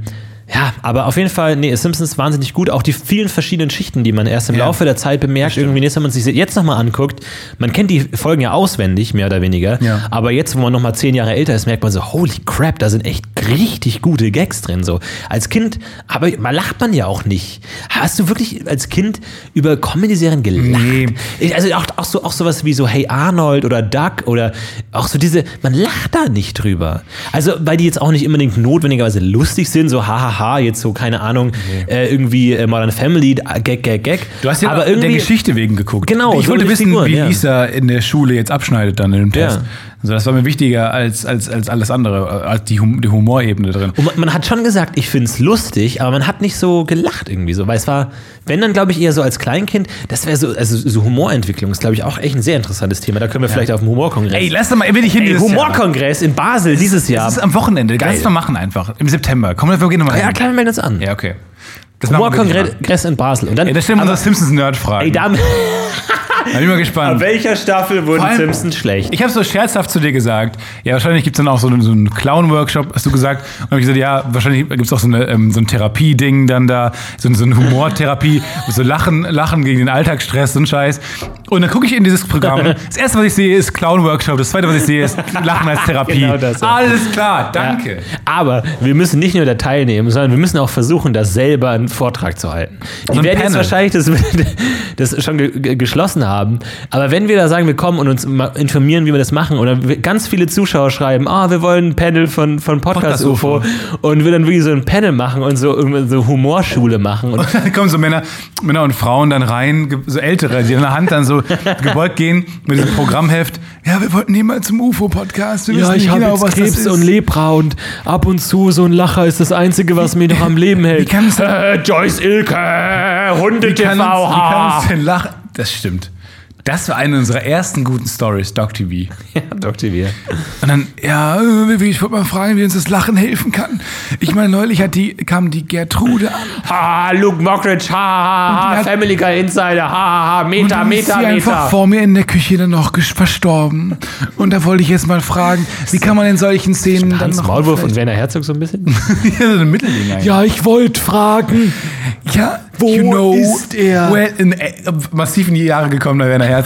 [SPEAKER 1] Ja, aber auf jeden Fall, Simpsons wahnsinnig gut. Auch die vielen verschiedenen Schichten, die man erst im Laufe der Zeit bemerkt, irgendwie, wenn man sich jetzt nochmal anguckt, man kennt die Folgen ja auswendig, mehr oder weniger, aber jetzt, wo man nochmal 10 Jahre älter ist, merkt man so, holy crap, da sind echt richtig gute Gags drin, so. Als Kind, aber man lacht man ja auch nicht. Hast du wirklich als Kind über Comedy-Serien gelacht? Nee. Also auch sowas wie so Hey Arnold oder Duck oder auch so diese, man lacht da nicht drüber. Also, weil die jetzt auch nicht unbedingt notwendigerweise lustig sind, so hahaha, jetzt so, keine Ahnung, irgendwie Modern Family, Gag.
[SPEAKER 3] Du hast ja
[SPEAKER 1] aber
[SPEAKER 3] irgendwie der Geschichte wegen geguckt.
[SPEAKER 1] Genau.
[SPEAKER 3] Ich wollte wissen, wie Lisa in der Schule jetzt abschneidet dann in dem Test. Also das war mir wichtiger als alles andere, als die Humorebene drin.
[SPEAKER 1] Und man hat schon gesagt, ich finde es lustig, aber man hat nicht so gelacht irgendwie so, weil es war, wenn dann glaube ich eher so als Kleinkind, das wäre so, also so Humorentwicklung ist glaube ich auch echt ein sehr interessantes Thema, da können wir vielleicht auf dem Humorkongress.
[SPEAKER 3] Ey, lass doch mal, will ich hin dieses
[SPEAKER 1] Humorkongress in Basel dieses Jahr.
[SPEAKER 3] Das ist am Wochenende, kannst du machen einfach, im September. Komm, wir gehen nochmal hin.
[SPEAKER 1] Ja, klar, wir melden uns an.
[SPEAKER 3] Ja, okay.
[SPEAKER 1] Humorkongress in Basel. Und dann,
[SPEAKER 3] das stellen wir uns Simpsons-Nerd-Fragen.
[SPEAKER 1] Ey, da
[SPEAKER 3] bin ich mal gespannt.
[SPEAKER 1] Auf welcher Staffel wurden Simpsons schlecht?
[SPEAKER 3] Ich habe so scherzhaft zu dir gesagt, ja, wahrscheinlich gibt es dann auch so einen Clown-Workshop, hast du gesagt. Und habe ich gesagt, ja, wahrscheinlich gibt es auch so ein Therapie-Ding dann da, so eine Humortherapie, so Lachen gegen den Alltagsstress und Scheiß. Und dann gucke ich in dieses Programm. Das erste, was ich sehe, ist Clown-Workshop. Das zweite, was ich sehe, ist Lachen als Therapie.
[SPEAKER 1] Genau das, ja.
[SPEAKER 3] Alles klar, danke.
[SPEAKER 1] Ja. Aber wir müssen nicht nur da teilnehmen, sondern wir müssen auch versuchen, das selber einen Vortrag zu halten. Die werden jetzt wahrscheinlich das schon geschlossen haben. Aber wenn wir da sagen, wir kommen und uns mal informieren, wie wir das machen, oder ganz viele Zuschauer schreiben, wir wollen ein Panel von Podcast UFO und wir dann wirklich so ein Panel machen und so Humorschule machen. Und
[SPEAKER 3] dann kommen so Männer und Frauen dann rein, so Ältere, die in der Hand dann so gebeugt gehen mit diesem Programmheft. Ja, wir wollten hier mal zum UFO-Podcast.
[SPEAKER 1] Ja, ich habe jetzt Krebs und Lepra und ab und zu so ein Lacher ist das Einzige, was mich noch am Leben hält. Joyce Ilke, Hunde-TV.
[SPEAKER 3] Wie kann es denn lachen? Das stimmt. Das war eine unserer ersten guten Stories, Doc TV.
[SPEAKER 1] Ja, Doc TV.
[SPEAKER 3] Und dann, ich wollte mal fragen, wie uns das Lachen helfen kann. Ich meine, neulich kam die Gertrude an.
[SPEAKER 1] Luke Mockridge, Family Guy Insider, Meta.
[SPEAKER 3] Ist sie einfach vor mir in der Küche dann noch verstorben. Und da wollte ich jetzt mal fragen, wie kann man in solchen Szenen dann noch...
[SPEAKER 1] Maulwurf und Werner Herzog so ein bisschen?
[SPEAKER 3] Ja, so ein Mittelding eigentlich.
[SPEAKER 1] Ja, ich wollte fragen, wo ist er?
[SPEAKER 3] Massiv in die Jahre gekommen, der Werner Herzog.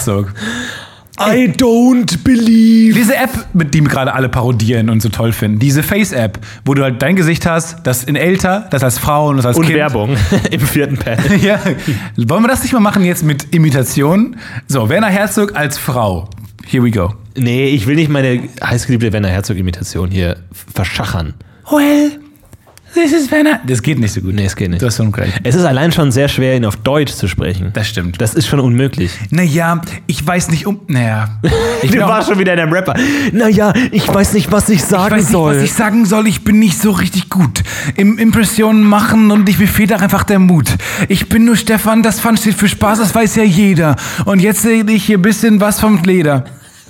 [SPEAKER 1] I don't believe.
[SPEAKER 3] Diese App, mit die gerade alle parodieren und so toll finden, diese Face-App, wo du halt dein Gesicht hast, das in älter, das als Frau und das als
[SPEAKER 1] und
[SPEAKER 3] Kind.
[SPEAKER 1] Und Werbung im 4. Panel.
[SPEAKER 3] Ja. Wollen wir das nicht mal machen jetzt mit Imitationen? So, Werner Herzog als Frau. Here we go.
[SPEAKER 1] Nee, ich will nicht meine heißgeliebte Werner Herzog-Imitation hier verschachern.
[SPEAKER 3] Well, this is Werner. Das geht nicht so gut.
[SPEAKER 1] Nee, es geht nicht.
[SPEAKER 3] Du hast schon recht.
[SPEAKER 1] Es ist allein schon sehr schwer, ihn auf Deutsch zu sprechen.
[SPEAKER 3] Das stimmt.
[SPEAKER 1] Das ist schon unmöglich.
[SPEAKER 3] Naja, ich weiß nicht
[SPEAKER 1] Du warst schon wieder in deinem Rapper. Naja, ich weiß nicht, was ich sagen soll.
[SPEAKER 3] Was ich sagen soll, ich bin nicht so richtig gut im Impressionen machen und mir fehlt auch einfach der Mut. Ich bin nur Stefan, das Fun steht für Spaß, das weiß ja jeder. Und jetzt sehe ich hier ein bisschen was vom Leder.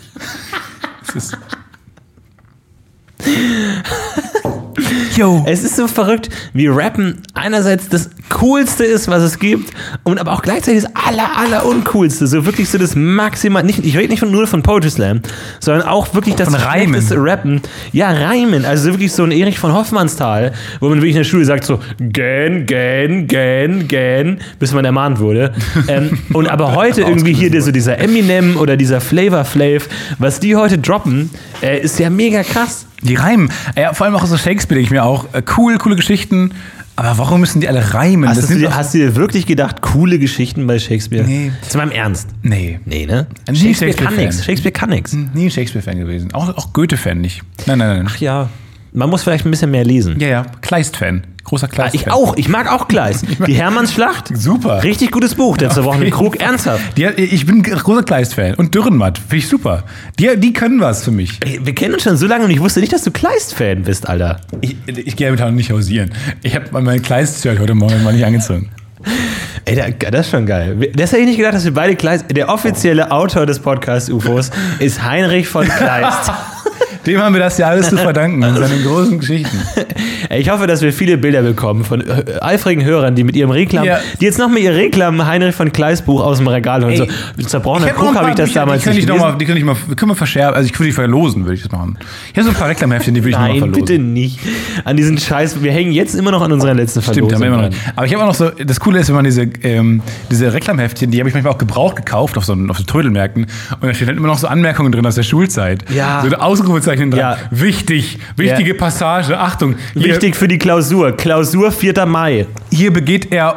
[SPEAKER 1] Yo. Es ist so verrückt, wie Rappen einerseits das Coolste ist, was es gibt, und aber auch gleichzeitig das aller Uncoolste. So wirklich so das Maximal. Ich rede nicht nur von Poetry Slam, sondern auch wirklich das schlechteste Rappen. Ja, Reimen. Also wirklich so ein Erich von Hoffmannsthal, wo man wirklich in der Schule sagt so Gan, bis man ermahnt wurde. Und aber heute irgendwie hier dieser Eminem oder dieser Flavor Flav, was die heute droppen, ist ja mega krass.
[SPEAKER 3] Die reimen. Ja, vor allem auch so Shakespeare, denke ich mir auch. Coole Geschichten. Aber warum müssen die alle reimen?
[SPEAKER 1] Hast du dir wirklich gedacht, coole Geschichten bei Shakespeare?
[SPEAKER 3] Nee.
[SPEAKER 1] Zu meinem Ernst?
[SPEAKER 3] Nee.
[SPEAKER 1] Nee, ne?
[SPEAKER 3] Shakespeare
[SPEAKER 1] kann nix.
[SPEAKER 3] Nie ein Shakespeare-Fan gewesen. Auch Goethe-Fan nicht. Nein.
[SPEAKER 1] Ach ja. Man muss vielleicht ein bisschen mehr lesen.
[SPEAKER 3] Ja. Kleist-Fan. Großer Kleist-Fan.
[SPEAKER 1] Ich auch. Ich mag auch Kleist. Die Hermannsschlacht.
[SPEAKER 3] Super.
[SPEAKER 1] Richtig gutes Buch. Letzte Woche mit Krug. Ernsthaft.
[SPEAKER 3] Ich bin großer Kleist-Fan. Und Dürrenmatt. Finde ich super. Die können was für mich.
[SPEAKER 1] Wir kennen uns schon so lange und ich wusste nicht, dass du Kleist-Fan bist, Alter.
[SPEAKER 3] Ich gehe damit auch nicht hausieren. Ich habe mein Kleist-Shirt heute Morgen mal nicht angezogen.
[SPEAKER 1] Ey, das ist schon geil. Das hätte ich nicht gedacht, dass wir beide Kleist... Der offizielle Autor des Podcasts UFOs ist Heinrich von Kleist.
[SPEAKER 3] Dem haben wir das ja alles zu verdanken, in seinen großen Geschichten.
[SPEAKER 1] Ich hoffe, dass wir viele Bilder bekommen von eifrigen Hörern, die mit ihrem Reklam, die jetzt noch mal ihr Reklam Heinrich von Kleist Buch aus dem Regal holen. So, zerbrochener Krug habe ich das damals
[SPEAKER 3] nicht gelesen. Die können wir verscherben. Also ich würde die verlosen, würde ich das machen. Ich habe so ein paar Reklamheftchen, die würde ich noch mal verlosen.
[SPEAKER 1] Nein, bitte nicht. An diesen Scheiß, wir hängen jetzt immer noch an unserer letzten Verlosung.
[SPEAKER 3] Stimmt, haben wir immer noch. Aber ich habe auch noch so, das Coole ist, wenn man diese Reklamheftchen, die habe ich manchmal auch gebraucht gekauft auf so Trödelmärkten und da steht halt immer noch so Anmerkungen drin aus der Schulzeit.
[SPEAKER 1] Ja.
[SPEAKER 3] So Ausrufezeichen dran. Ja. Wichtige Passage, Achtung.
[SPEAKER 1] Wichtig für die Klausur. Klausur 4. Mai.
[SPEAKER 3] Hier begeht er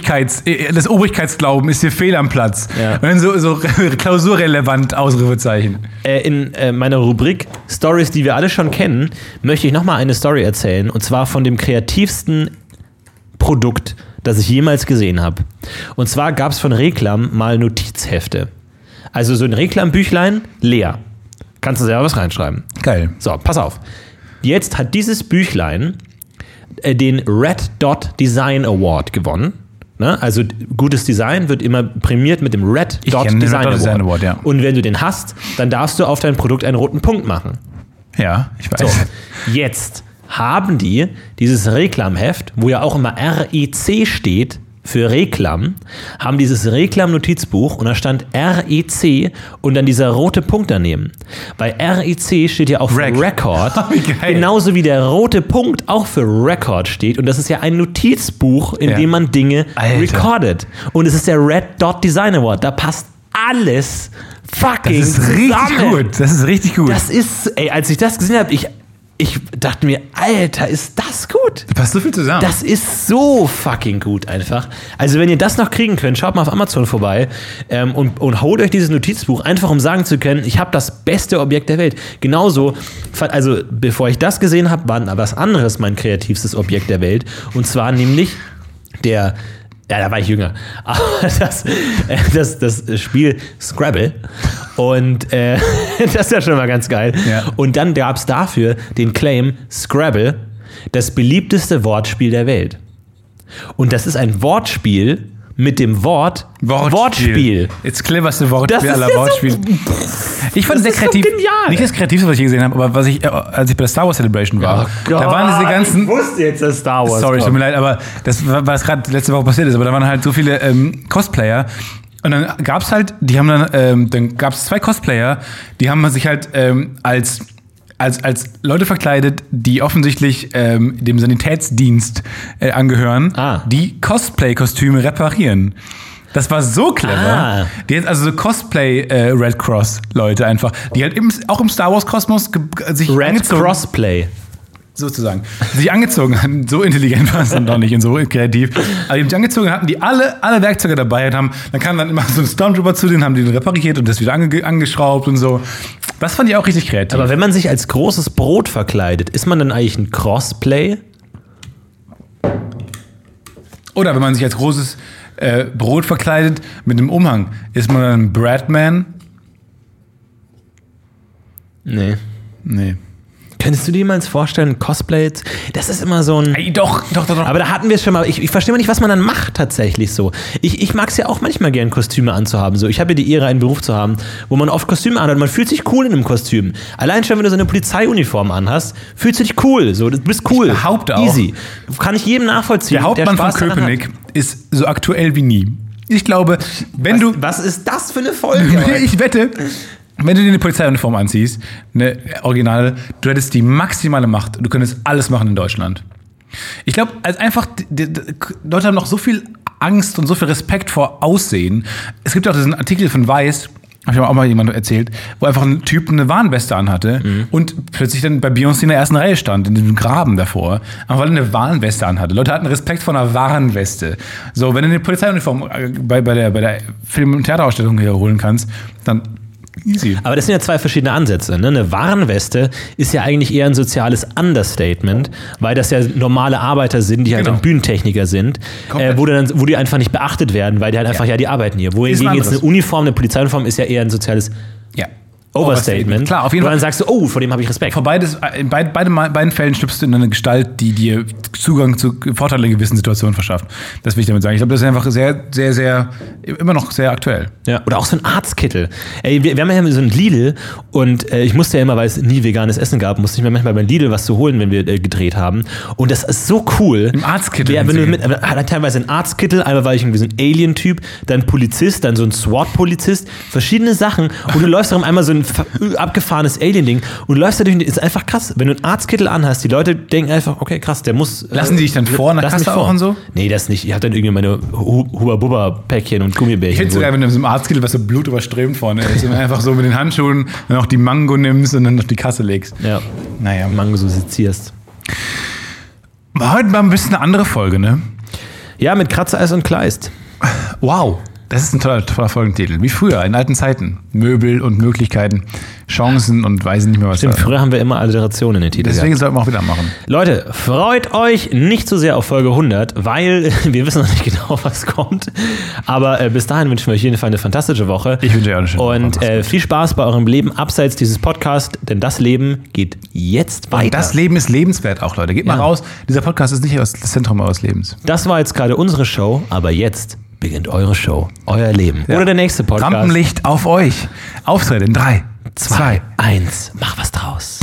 [SPEAKER 3] das Obrigkeitsglauben ist hier fehl am Platz.
[SPEAKER 1] Ja.
[SPEAKER 3] Und dann so klausurrelevant Ausrufezeichen.
[SPEAKER 1] In meiner Rubrik Stories, die wir alle schon kennen, möchte ich nochmal eine Story erzählen und zwar von dem kreativsten Produkt, das ich jemals gesehen habe. Und zwar gab es von Reklam mal Notizhefte. Also so ein Reklambüchlein, leer. Kannst du selber was reinschreiben.
[SPEAKER 3] Geil.
[SPEAKER 1] So, pass auf. Jetzt hat dieses Büchlein den Red Dot Design Award gewonnen. Ne? Also gutes Design wird immer prämiert mit dem Red Dot Design Award.
[SPEAKER 3] Ja.
[SPEAKER 1] Und wenn du den hast, dann darfst du auf dein Produkt einen roten Punkt machen.
[SPEAKER 3] Ja, ich weiß.
[SPEAKER 1] So, jetzt haben die dieses Reklamheft, wo ja auch immer REC steht für Reklam, haben dieses Reklam-Notizbuch und da stand REC und dann dieser rote Punkt daneben. Bei REC steht ja auch für Record, genauso wie der rote Punkt auch für Record steht und das ist ja ein Notizbuch, in dem man Dinge recordet. Und es ist der Red Dot Design Award, da passt alles fucking zusammen.
[SPEAKER 3] Das ist richtig gut.
[SPEAKER 1] Das ist, als ich das gesehen habe, ich dachte mir, Alter, ist das gut?
[SPEAKER 3] Da passt so viel zusammen.
[SPEAKER 1] Das ist so fucking gut einfach. Also wenn ihr das noch kriegen könnt, schaut mal auf Amazon vorbei und holt euch dieses Notizbuch, einfach um sagen zu können, ich habe das beste Objekt der Welt. Genauso, also bevor ich das gesehen habe, war was anderes mein kreativstes Objekt der Welt. Und zwar nämlich da war ich jünger. Aber das Spiel Scrabble. Und das ist ja schon mal ganz geil. Ja. Und dann gab es dafür den Claim Scrabble, das beliebteste Wortspiel der Welt. Und das ist ein Wortspiel mit dem Wort Wortspiel.
[SPEAKER 3] Das cleverste Wortspiel aller Wortspiele. Ich fand es sehr kreativ. So nicht das kreativste, was ich je gesehen habe, aber als ich bei der Star Wars Celebration war, da waren diese ganzen.
[SPEAKER 1] Ich wusste jetzt, dass Star Wars.
[SPEAKER 3] Sorry, tut mir leid, aber das war, was gerade letzte Woche passiert ist. Aber da waren halt so viele Cosplayer. Und dann gab's halt, dann gab es 2 Cosplayer, die haben sich halt als Leute verkleidet, die offensichtlich dem Sanitätsdienst angehören, die Cosplay-Kostüme reparieren. Das war so clever. Die hat also so Cosplay-Red Cross-Leute einfach, die halt auch im Star Wars-Kosmos sich
[SPEAKER 1] Red Crossplay.
[SPEAKER 3] Sozusagen. Sich angezogen hatten, so intelligent war es dann doch nicht und so kreativ. Aber die sich angezogen hatten, die alle Werkzeuge dabei haben. Dann kam dann immer so ein Stormtrooper zu denen, haben die den repariert und das wieder angeschraubt und so. Das fand ich auch richtig kreativ.
[SPEAKER 1] Aber wenn man sich als großes Brot verkleidet, ist man dann eigentlich ein Crossplay?
[SPEAKER 3] Oder wenn man sich als großes Brot verkleidet mit einem Umhang, ist man dann ein Bradman?
[SPEAKER 1] Nee. Könntest du dir jemals vorstellen, Cosplay? Das ist immer so ein...
[SPEAKER 3] Ey, doch.
[SPEAKER 1] Aber da hatten wir es schon mal. Ich verstehe mal nicht, was man dann macht tatsächlich so. Ich mag es ja auch manchmal gern, Kostüme anzuhaben. So. Ich habe ja die Ehre, einen Beruf zu haben, wo man oft Kostüme anhat. Man fühlt sich cool in einem Kostüm. Allein schon, wenn du so eine Polizeiuniform anhast, fühlst du dich cool. So. Du bist cool.
[SPEAKER 3] Ich behaupte auch.
[SPEAKER 1] Easy. Kann ich jedem nachvollziehen.
[SPEAKER 3] Der Hauptmann von Köpenick ist so aktuell wie nie. Ich glaube,
[SPEAKER 1] Was ist das für eine Folge?
[SPEAKER 3] Ich wette... Wenn du dir eine Polizeiuniform anziehst, eine Originale, du hättest die maximale Macht. Du könntest alles machen in Deutschland. Ich glaube, als einfach, die Leute haben noch so viel Angst und so viel Respekt vor Aussehen. Es gibt auch diesen Artikel von Weiß, habe ich auch mal jemand erzählt, wo einfach ein Typ eine Warnweste anhatte und plötzlich dann bei Beyoncé in der ersten Reihe stand, in diesem Graben davor, einfach weil er eine Warnweste anhatte. Leute hatten Respekt vor einer Warnweste. So, wenn du eine Polizeiuniform bei der Film- und Theaterausstellung hier holen kannst, dann easy. Aber
[SPEAKER 1] das sind ja 2 verschiedene Ansätze. Ne? Eine Warnweste ist ja eigentlich eher ein soziales Understatement, weil das ja normale Arbeiter sind, die halt dann Bühnentechniker sind, wo die einfach nicht beachtet werden, weil die halt einfach, die arbeiten hier. Wohingegen jetzt eine Uniform, eine Polizeiuniform ist ja eher ein soziales Overstatement.
[SPEAKER 3] Klar, auf jeden
[SPEAKER 1] Fall. Und
[SPEAKER 3] Fall.
[SPEAKER 1] dann sagst du, oh, vor dem habe ich Respekt.
[SPEAKER 3] In beiden Fällen schlüpfst du in eine Gestalt, die dir Zugang zu Vorteilen in gewissen Situationen verschafft. Das will ich damit sagen. Ich glaube, das ist einfach sehr, sehr, sehr, immer noch sehr aktuell.
[SPEAKER 1] Ja, oder auch so ein Arztkittel. Ey, wir haben ja so ein Lidl und ich musste ja immer, weil es nie veganes Essen gab, musste ich mir manchmal beim Lidl was zu holen, wenn wir gedreht haben. Und das ist so cool.
[SPEAKER 3] Im Arztkittel.
[SPEAKER 1] Ja, hat teilweise ein Arztkittel, einmal war ich irgendwie so ein Alien-Typ, dann Polizist, dann so ein SWAT-Polizist, verschiedene Sachen. Und du läufst darum einmal so ein abgefahrenes Alien-Ding und du läufst da durch, ist einfach krass. Wenn du einen Arztkittel anhast, die Leute denken einfach, okay, krass, der muss...
[SPEAKER 3] Lassen die dich dann vor, nach Kasse auch und so?
[SPEAKER 1] Nee, das nicht. Ich habe dann irgendwie meine Huba-Bubba-Päckchen und Gummibärchen.
[SPEAKER 3] Ich finde es sogar, wenn du so einem Arztkittel, was so Blut überströmt vorne ist, und einfach so mit den Handschuhen dann auch die Mango nimmst und dann auf die Kasse legst.
[SPEAKER 1] Ja.
[SPEAKER 3] Naja.
[SPEAKER 1] Mango so sezierst.
[SPEAKER 3] War heute mal ein bisschen eine andere Folge, ne?
[SPEAKER 1] Ja, mit Kratzeis und Kleist.
[SPEAKER 3] Wow. Das ist ein toller Folgentitel. Wie früher, in alten Zeiten. Möbel und Möglichkeiten, Chancen und weiß nicht mehr was.
[SPEAKER 1] Stimmt, früher haben wir immer Alliterationen in den Titeln.
[SPEAKER 3] Deswegen sollten wir auch wieder machen.
[SPEAKER 1] Leute, freut euch nicht so sehr auf Folge 100, weil wir wissen noch nicht genau, was kommt. Aber bis dahin wünschen wir euch auf jeden Fall eine fantastische Woche.
[SPEAKER 3] Ich wünsche euch auch eine schöne Woche.
[SPEAKER 1] Und viel Spaß bei eurem Leben abseits dieses Podcasts, denn das Leben geht jetzt weiter.
[SPEAKER 3] Und das Leben ist lebenswert auch, Leute. Geht mal raus. Dieser Podcast ist nicht das Zentrum eures Lebens.
[SPEAKER 1] Das war jetzt gerade unsere Show, aber jetzt beginnt eure Show, euer Leben. Ja. Oder der nächste Podcast.
[SPEAKER 3] Rampenlicht auf euch. Auftritt in 3, 2,
[SPEAKER 1] 1. Mach was draus.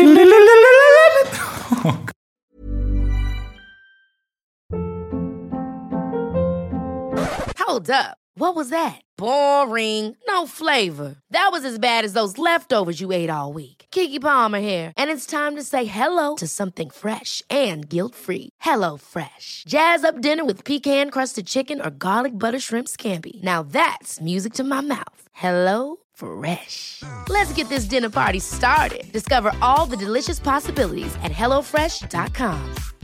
[SPEAKER 4] Hold up. What was that? Boring. No flavor. That was as bad as those leftovers you ate all week. Keke Palmer here, and it's time to say hello to something fresh and guilt-free. Hello Fresh. Jazz up dinner with pecan-crusted chicken or garlic butter shrimp scampi. Now that's music to my mouth. Hello Fresh. Let's get this dinner party started. Discover all the delicious possibilities at hellofresh.com.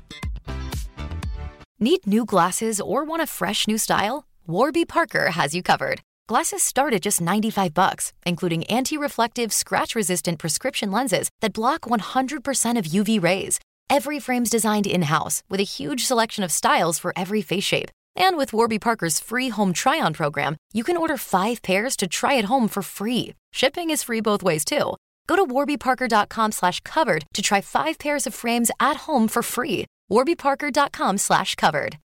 [SPEAKER 5] Need new glasses or want a fresh new style? Warby Parker has you covered. Glasses start at just $95, including anti-reflective, scratch-resistant prescription lenses that block 100% of UV rays. Every frame's designed in-house with a huge selection of styles for every face shape. And with Warby Parker's free home try-on program, you can order 5 pairs to try at home for free. Shipping is free both ways, too. Go to warbyparker.com/covered to try 5 pairs of frames at home for free. warbyparker.com/covered.